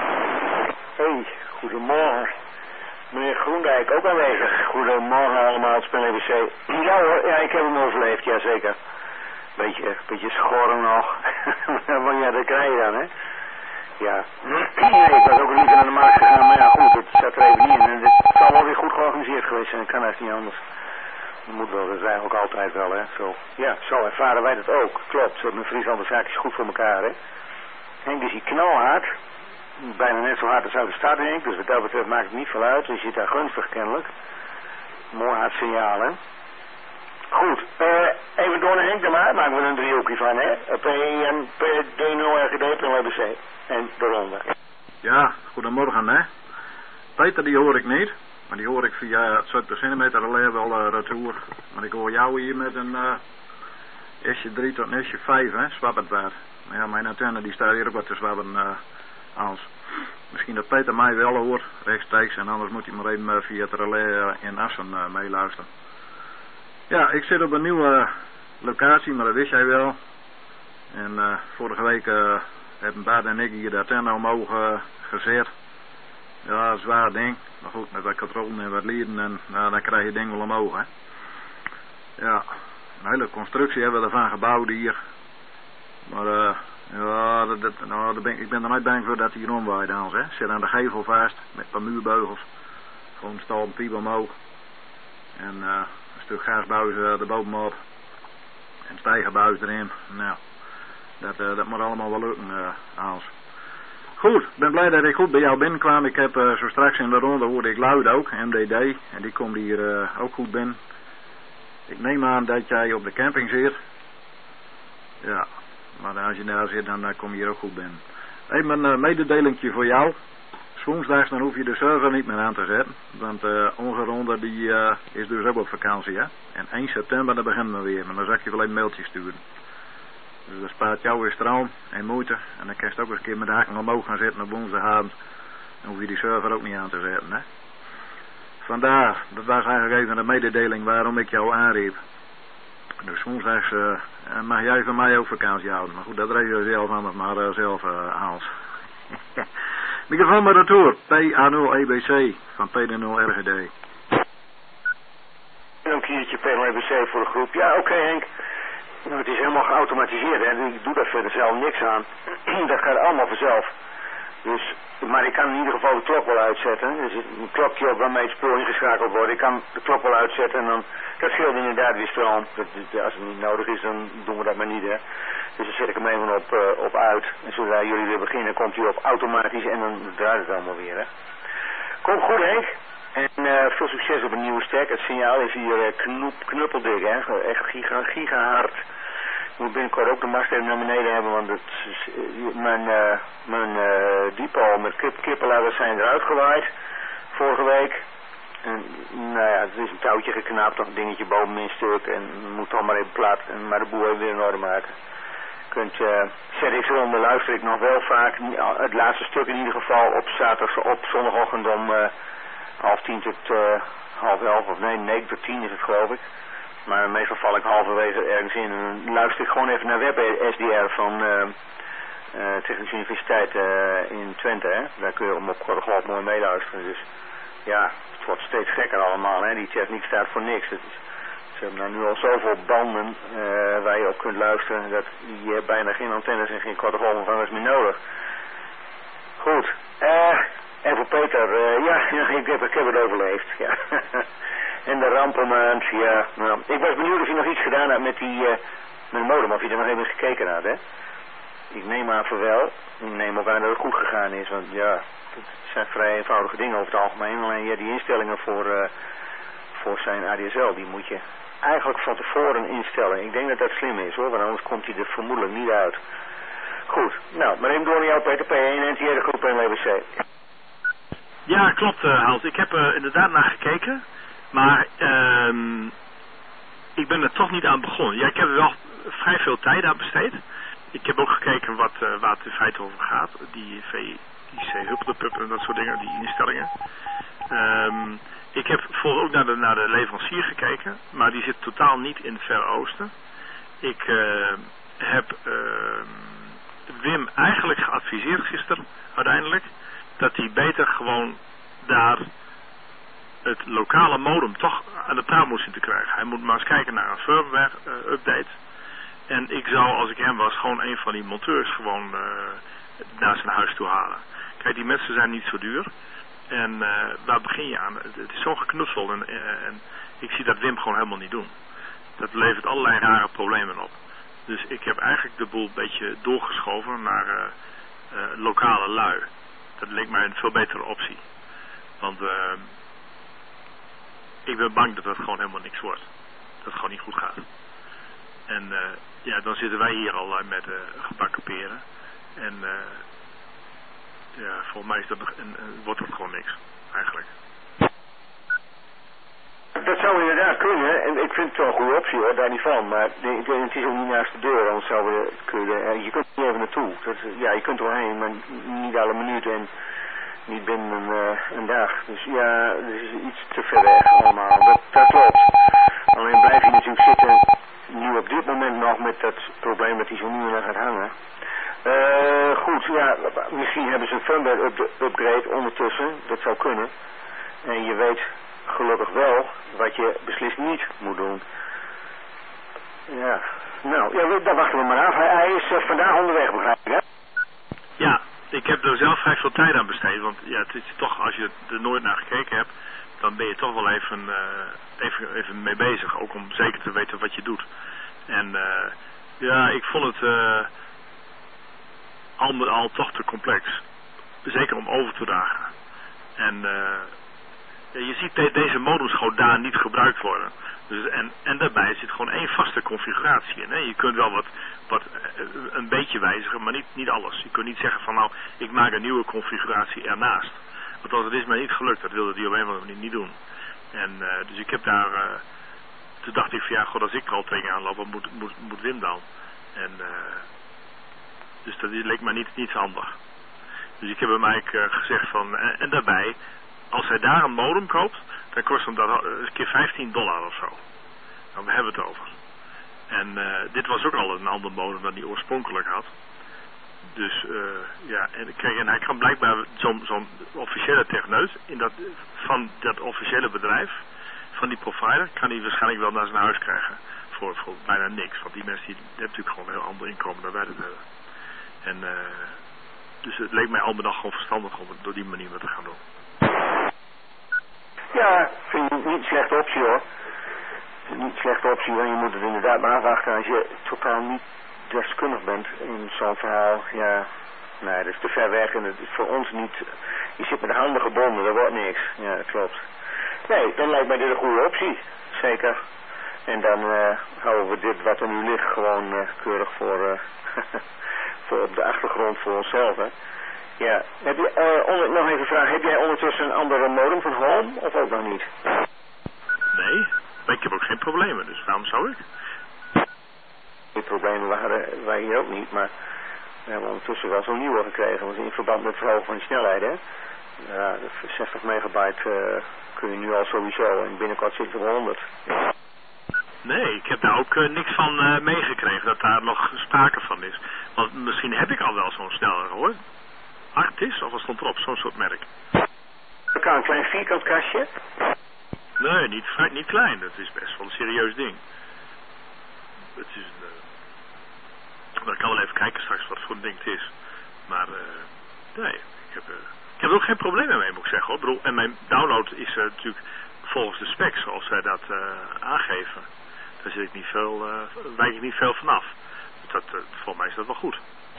Hey, goedemorgen. Meneer Groendijk ook aanwezig. Goedemorgen allemaal, het Spin E B C. Ja hoor, ja, ik heb hem overleefd, jazeker. Beetje, beetje schorren nog. Maar ja, dat krijg je dan, hè. Ja. Nee, ik was ook niet naar de markt gegaan, maar ja goed, het zat er even niet in. En het zal wel weer goed georganiseerd geweest zijn, ik kan echt niet anders. Dat moet wel, dat zijn ook altijd wel, hè. Zo. Ja, zo ervaren wij dat ook. Klopt, zo met Friesland zaakjes goed voor elkaar, hè. Henk is hier knalhard. Bijna net zo hard als uit de stad, Henk. Dus wat dat betreft maakt het niet veel uit. Je zit daar gunstig kennelijk. Mooi hard signaal, hè. Goed, uh, even door naar Henk dan maar. Maken we er een driehoekje van, hè. P en P D nul R G D, P L B C. En de ronde. Ja, goedemorgen, hè. Peter, die hoor ik niet. Maar die hoor ik via het zeventig centimeter relais wel uh, retour. Maar ik hoor jou hier met een uh, S je drie tot een S je vijf, hè, zwabberd waar. Maar ja, mijn antenne die staat hier ook wat te zwabben, uh, Hans. Misschien dat Peter mij wel hoort, rechtstreeks, en anders moet hij maar even uh, via het relais uh, in Assen uh, meeluisteren. Ja, ik zit op een nieuwe locatie, maar dat wist jij wel. En uh, vorige week uh, hebben Bart en ik hier de antenne omhoog uh, gezet. Ja, een zwaar ding. Maar goed, met wat controle en wat leren en nou, dan krijg je het ding wel omhoog, hè. Ja, een hele constructie hebben we ervan gebouwd hier. Maar uh, ja, dat, dat, nou, dat ben, ik ben er nooit bang voor dat hij hier omwaait, Hans, hè. Zit aan de gevel vast, met een paar muurbeugels. Gewoon stal een piep omhoog. En uh, een stuk gasbuis uh, erbovenop. En stijgerbuis erin. Nou, dat, uh, dat moet allemaal wel lukken, uh, Hans. Goed, ik ben blij dat ik goed bij jou binnenkwam. Ik heb uh, zo straks in de ronde hoorde ik Luid ook, M D D. En die komt hier uh, ook goed binnen. Ik neem aan dat jij op de camping zit. Ja, maar als je daar zit, dan uh, kom je hier ook goed binnen. Even een uh, mededelingje voor jou. Woensdags dan hoef je de server niet meer aan te zetten. Want uh, onze ronde die uh, is dus ook op vakantie, hè. En één september dan beginnen we weer. Maar dan zal ik je wel een mailtje sturen. Dus dat spaart jou weer stroom en moeite. En dan kan je het ook eens een keer met de hakken omhoog gaan zetten op woensdagavond. Dan hoef je die server ook niet aan te zetten, hè. Vandaar, dat was eigenlijk even een mededeling waarom ik jou aanriep. Dus woensdags uh, mag jij van mij ook vakantie houden. Maar goed, dat regel je zelf anders maar uh, zelf uh, Hans. Microfoon maar retour. P A nul E B C van P D nul R G D. Een kiertje P L B C voor de groep. Ja, oké okay, Henk. Nou, het is helemaal geautomatiseerd, hè. Ik doe daar verder zelf niks aan. Dat gaat allemaal vanzelf. Dus maar ik kan in ieder geval de klok wel uitzetten. Er zit een klokje op waarmee het spoor ingeschakeld wordt. Ik kan de klok wel uitzetten en dan, dat scheelt inderdaad weer stroom. Dat, dat, als het niet nodig is, dan doen we dat maar niet, hè. Dus dan zet ik hem even op, uh, op uit. En zodra jullie weer beginnen, komt hij op automatisch en dan draait het allemaal weer, hè. Kom goed, Henk. En uh, veel succes op een nieuwe stack. Het signaal is hier uh, knoep, knuppeldik, hè. Echt giga, gigahard. Ik moet binnenkort ook de mast even naar beneden hebben, want het, uh, mijn, uh, mijn uh, diepo met kip, kippenladders zijn eruit gewaaid. Vorige week. En, nou ja, het is een touwtje geknapt, toch een dingetje boven mijn stuk. En moet toch maar even plat. En maar de boel even weer in orde maken. Kunt, uh, zet ik zo onder, luister ik nog wel vaak. Het laatste stuk in ieder geval op zaterdag, op zondagochtend om uh, half tien tot uh, half elf. Of nee, negen tot tien is het geloof ik. Maar meestal val ik halverwege ergens in. En dan luister ik gewoon even naar web S D R van uh, uh, Technische Universiteit uh, in Twente. Hè. Daar kun je om op korte golf mooi meeluisteren. Dus ja, het wordt steeds gekker allemaal. Hè. Die techniek staat voor niks. Het is, ze hebben nou nu al zoveel banden uh, waar je op kunt luisteren. Dat je hebt bijna geen antennes en geen korte golfvervangers meer nodig. Goed. Uh, en voor Peter, uh, ja, ja ik, heb, ik heb het overleefd. Ja. En de rampenmaand, ja. Nou, ik was benieuwd of je nog iets gedaan had met die uh, met de modem, of je er nog even gekeken had, hè. Ik neem aan voor wel. Ik neem ook aan dat het goed gegaan is, want ja, het zijn vrij eenvoudige dingen over het algemeen. Alleen ja, die instellingen voor, uh, voor zijn A D S L, die moet je eigenlijk van tevoren instellen. Ik denk dat dat slim is, hoor, want anders komt hij er vermoedelijk niet uit. Goed, nou, maar even door naar jou, Peter P. één, N T R, de groep en W B C. Ja, klopt, uh, Hans. Ik heb er uh, inderdaad naar gekeken. Maar uh, ik ben er toch niet aan begonnen. Ja, ik heb er wel vrij veel tijd aan besteed. Ik heb ook gekeken wat, uh, waar het in feite over gaat. Die V I C-Huppelpup en dat soort dingen, die instellingen. Um, ik heb voor ook naar de, naar de leverancier gekeken. Maar die zit totaal niet in het Verre Oosten. Ik uh, heb uh, Wim eigenlijk geadviseerd gisteren uiteindelijk. Dat hij beter gewoon daar het lokale modem toch aan de praat moet zien te krijgen. Hij moet maar eens kijken naar een firmware uh, update. En ik zou, als ik hem was, gewoon een van die monteurs gewoon uh, naar zijn huis toe halen. Kijk, die mensen zijn niet zo duur. En uh, waar begin je aan? Het, het is zo geknutseld en, uh, en ik zie dat Wim gewoon helemaal niet doen. Dat levert allerlei rare problemen op. Dus ik heb eigenlijk de boel een beetje doorgeschoven naar uh, uh, lokale lui. Dat leek mij een veel betere optie. Want uh, ik ben bang dat dat gewoon helemaal niks wordt. Dat het gewoon niet goed gaat. En uh, ja, dan zitten wij hier al uh, met uh, gebakken peren. En uh, ja, volgens mij is dat, en, uh, wordt dat gewoon niks, eigenlijk. Dat zou inderdaad kunnen. En ik vind het wel een goede optie, hoor, daar niet van. Maar nee, het is ook niet naast de deur, anders zou we kunnen. Je kunt er niet even naartoe. Dat, ja, je kunt er wel heen, maar niet alle minuten en niet binnen een, uh, een dag. Dus ja, er is iets te ver weg allemaal. Dat, dat klopt. Alleen blijf je natuurlijk zitten, nu op dit moment nog met dat probleem dat hij zo nu en dan gaat hangen. Uh, goed, ja, misschien hebben ze een firmware up upgrade ondertussen. Dat zou kunnen. En je weet gelukkig wel wat je beslist niet moet doen. Ja, nou, ja, daar wachten we maar af. Hij, hij is uh, vandaag onderweg, begrijp ik, hè? Ja, ik heb er zelf vrij veel tijd aan besteed. Want ja, het is toch, als je er nooit naar gekeken hebt, dan ben je toch wel even, uh, even, even mee bezig. Ook om zeker te weten wat je doet. En uh, ja, ik vond het uh, al met al toch te complex. Zeker om over te dragen. En uh, je ziet de, deze modems gewoon daar niet gebruikt worden. Dus, en, en daarbij zit gewoon één vaste configuratie in. Hè? Je kunt wel wat, wat een beetje wijzigen, maar niet, niet alles. Je kunt niet zeggen van nou, ik maak een nieuwe configuratie ernaast. Want dat is mij niet gelukt, dat wilde die op een of andere manier niet doen. En uh, dus ik heb daar, uh, toen dacht ik van ja, god, als ik er al tegen aanloop, wat moet, moet, moet Wim dan? En uh, dus dat leek mij niet, niet handig. Dus ik heb hem eigenlijk uh, gezegd van, en, en daarbij, als hij daar een modem koopt, dan kost hem dat een keer vijftien dollar of zo. Nou, we hebben het over. En uh, dit was ook al een ander modem dan hij oorspronkelijk had. Dus uh, ja, en, kijk, en hij kan blijkbaar zo'n zo'n officiële techneut in dat, van dat officiële bedrijf, van die provider, kan hij waarschijnlijk wel naar zijn huis krijgen. Voor, voor bijna niks. Want die mensen die hebben natuurlijk gewoon een heel ander inkomen dan wij dat hebben. En uh, dus het leek mij al bij dag gewoon verstandig om het door die manier wat te gaan doen. Ja, vind ik niet een slechte optie hoor. Niet een slechte optie, want je moet het inderdaad maar afwachten als je totaal niet deskundig bent in zo'n verhaal. Ja, nee, dat is te ver weg en het is voor ons niet... Je zit met de handen gebonden, dat wordt niks. Ja, dat klopt. Nee, dan lijkt mij dit een goede optie. Zeker. En dan uh, houden we dit wat er nu ligt gewoon uh, keurig voor, uh, voor op de achtergrond voor onszelf. Hè. Ja. Heb je, uh, onder, nog even vragen, heb jij ondertussen een andere modem van Home of ook nog niet? Nee, maar ik heb ook geen problemen, dus waarom zou ik? Die problemen waren wij hier ook niet, maar we hebben ondertussen wel zo'n nieuwe gekregen. Want in verband met het verhogen van de snelheid, hè. Ja, zestig megabyte uh, kun je nu al sowieso en binnenkort zit er honderd. Ja. Nee, ik heb daar ook uh, niks van uh, meegekregen dat daar nog sprake van is. Want misschien heb ik al wel zo'n sneller hoor. Arctis, of wat stond erop, zo'n soort merk. Kan een klein vierkant kastje? Nee, niet, niet klein, dat is best wel een serieus ding. Het is een... Uh... ik kan wel even kijken straks wat voor een ding het is. Maar uh, nee, ik heb, uh... ik heb er ook geen problemen mee, moet ik zeggen hoor. Ik bedoel, en mijn download is uh, natuurlijk volgens de specs zoals zij dat uh, aangeven. Daar zit ik niet veel, uh, wijk ik niet veel vanaf. Dat, uh, volgens mij is dat wel goed.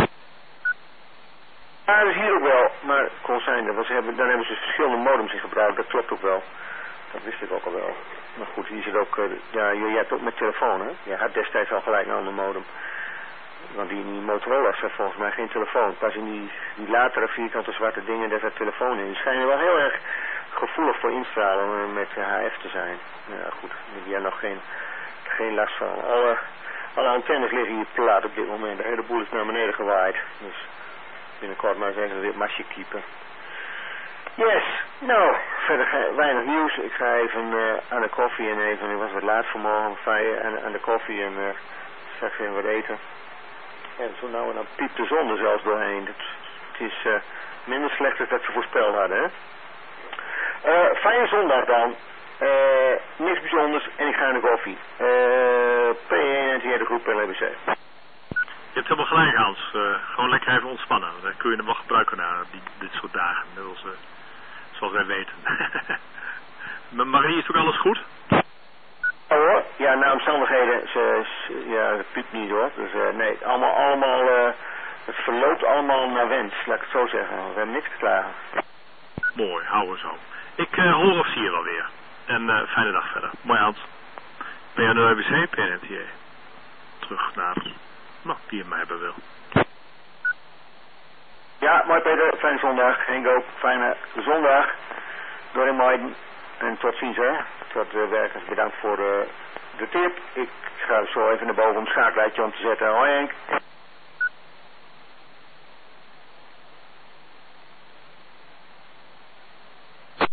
Ja, dat is hier ook wel, maar kon zijn, dat was, hebben, dan hebben ze verschillende modems in gebruikt, dat klopt ook wel. Dat wist ik ook al wel. Maar goed, hier zit ook, uh, ja, je, je hebt ook met telefoon, hè? Je had destijds al gelijk een ander modem. Want die, die Motorola's hebben volgens mij geen telefoon. Pas in die, die latere vierkante zwarte dingen, daar zit telefoon in. Die schijnen wel heel erg gevoelig voor instralen met H F te zijn. Ja, goed, die hebben nog geen, geen last van. Alle, alle antennes liggen hier plat op dit moment. De hele boel is naar beneden gewaaid. Dus binnenkort maar eens even weer masje kiepen. Yes, nou, verder weinig nieuws. Ik ga even uh, aan de koffie en even, ik was wat laat vanmorgen om vijf aan, aan de koffie en uh, straks even wat eten. En zo nou en dan piept de zon er zelfs doorheen. Het, het is uh, minder slecht dan dat ze voorspeld hadden, hè. Uh, fijne zondag dan. Uh, niks bijzonders en ik ga aan de koffie. Uh, P één N T R de groep L B C. Je hebt helemaal gelijk, Hans. Uh, gewoon lekker even ontspannen. Dan kun je hem wel gebruiken na die, dit soort dagen. Zoals, uh, zoals wij weten. Met Marie is ook alles goed? Ja hoor. Ja, na omstandigheden. Ze, ze, ja, het piept niet hoor. Dus uh, nee, allemaal, allemaal, uh, het verloopt allemaal naar wens. Laat ik het zo zeggen. We hebben niks te klagen. Mooi, houden zo. Ik uh, hoor of zie je wel weer. En uh, fijne dag verder. Mooi, Hans. Ben je aan de W B C, P N T A? Terug naar... Nou, die je mij hebben wil. Ja, mooi Peter, fijne zondag. Hengo, fijne zondag. Door in Maiden. En tot ziens hè. Tot de uh, werkers, bedankt voor uh, de tip. Ik ga zo even naar boven om het schakelaartje om te zetten. Hoi Henk.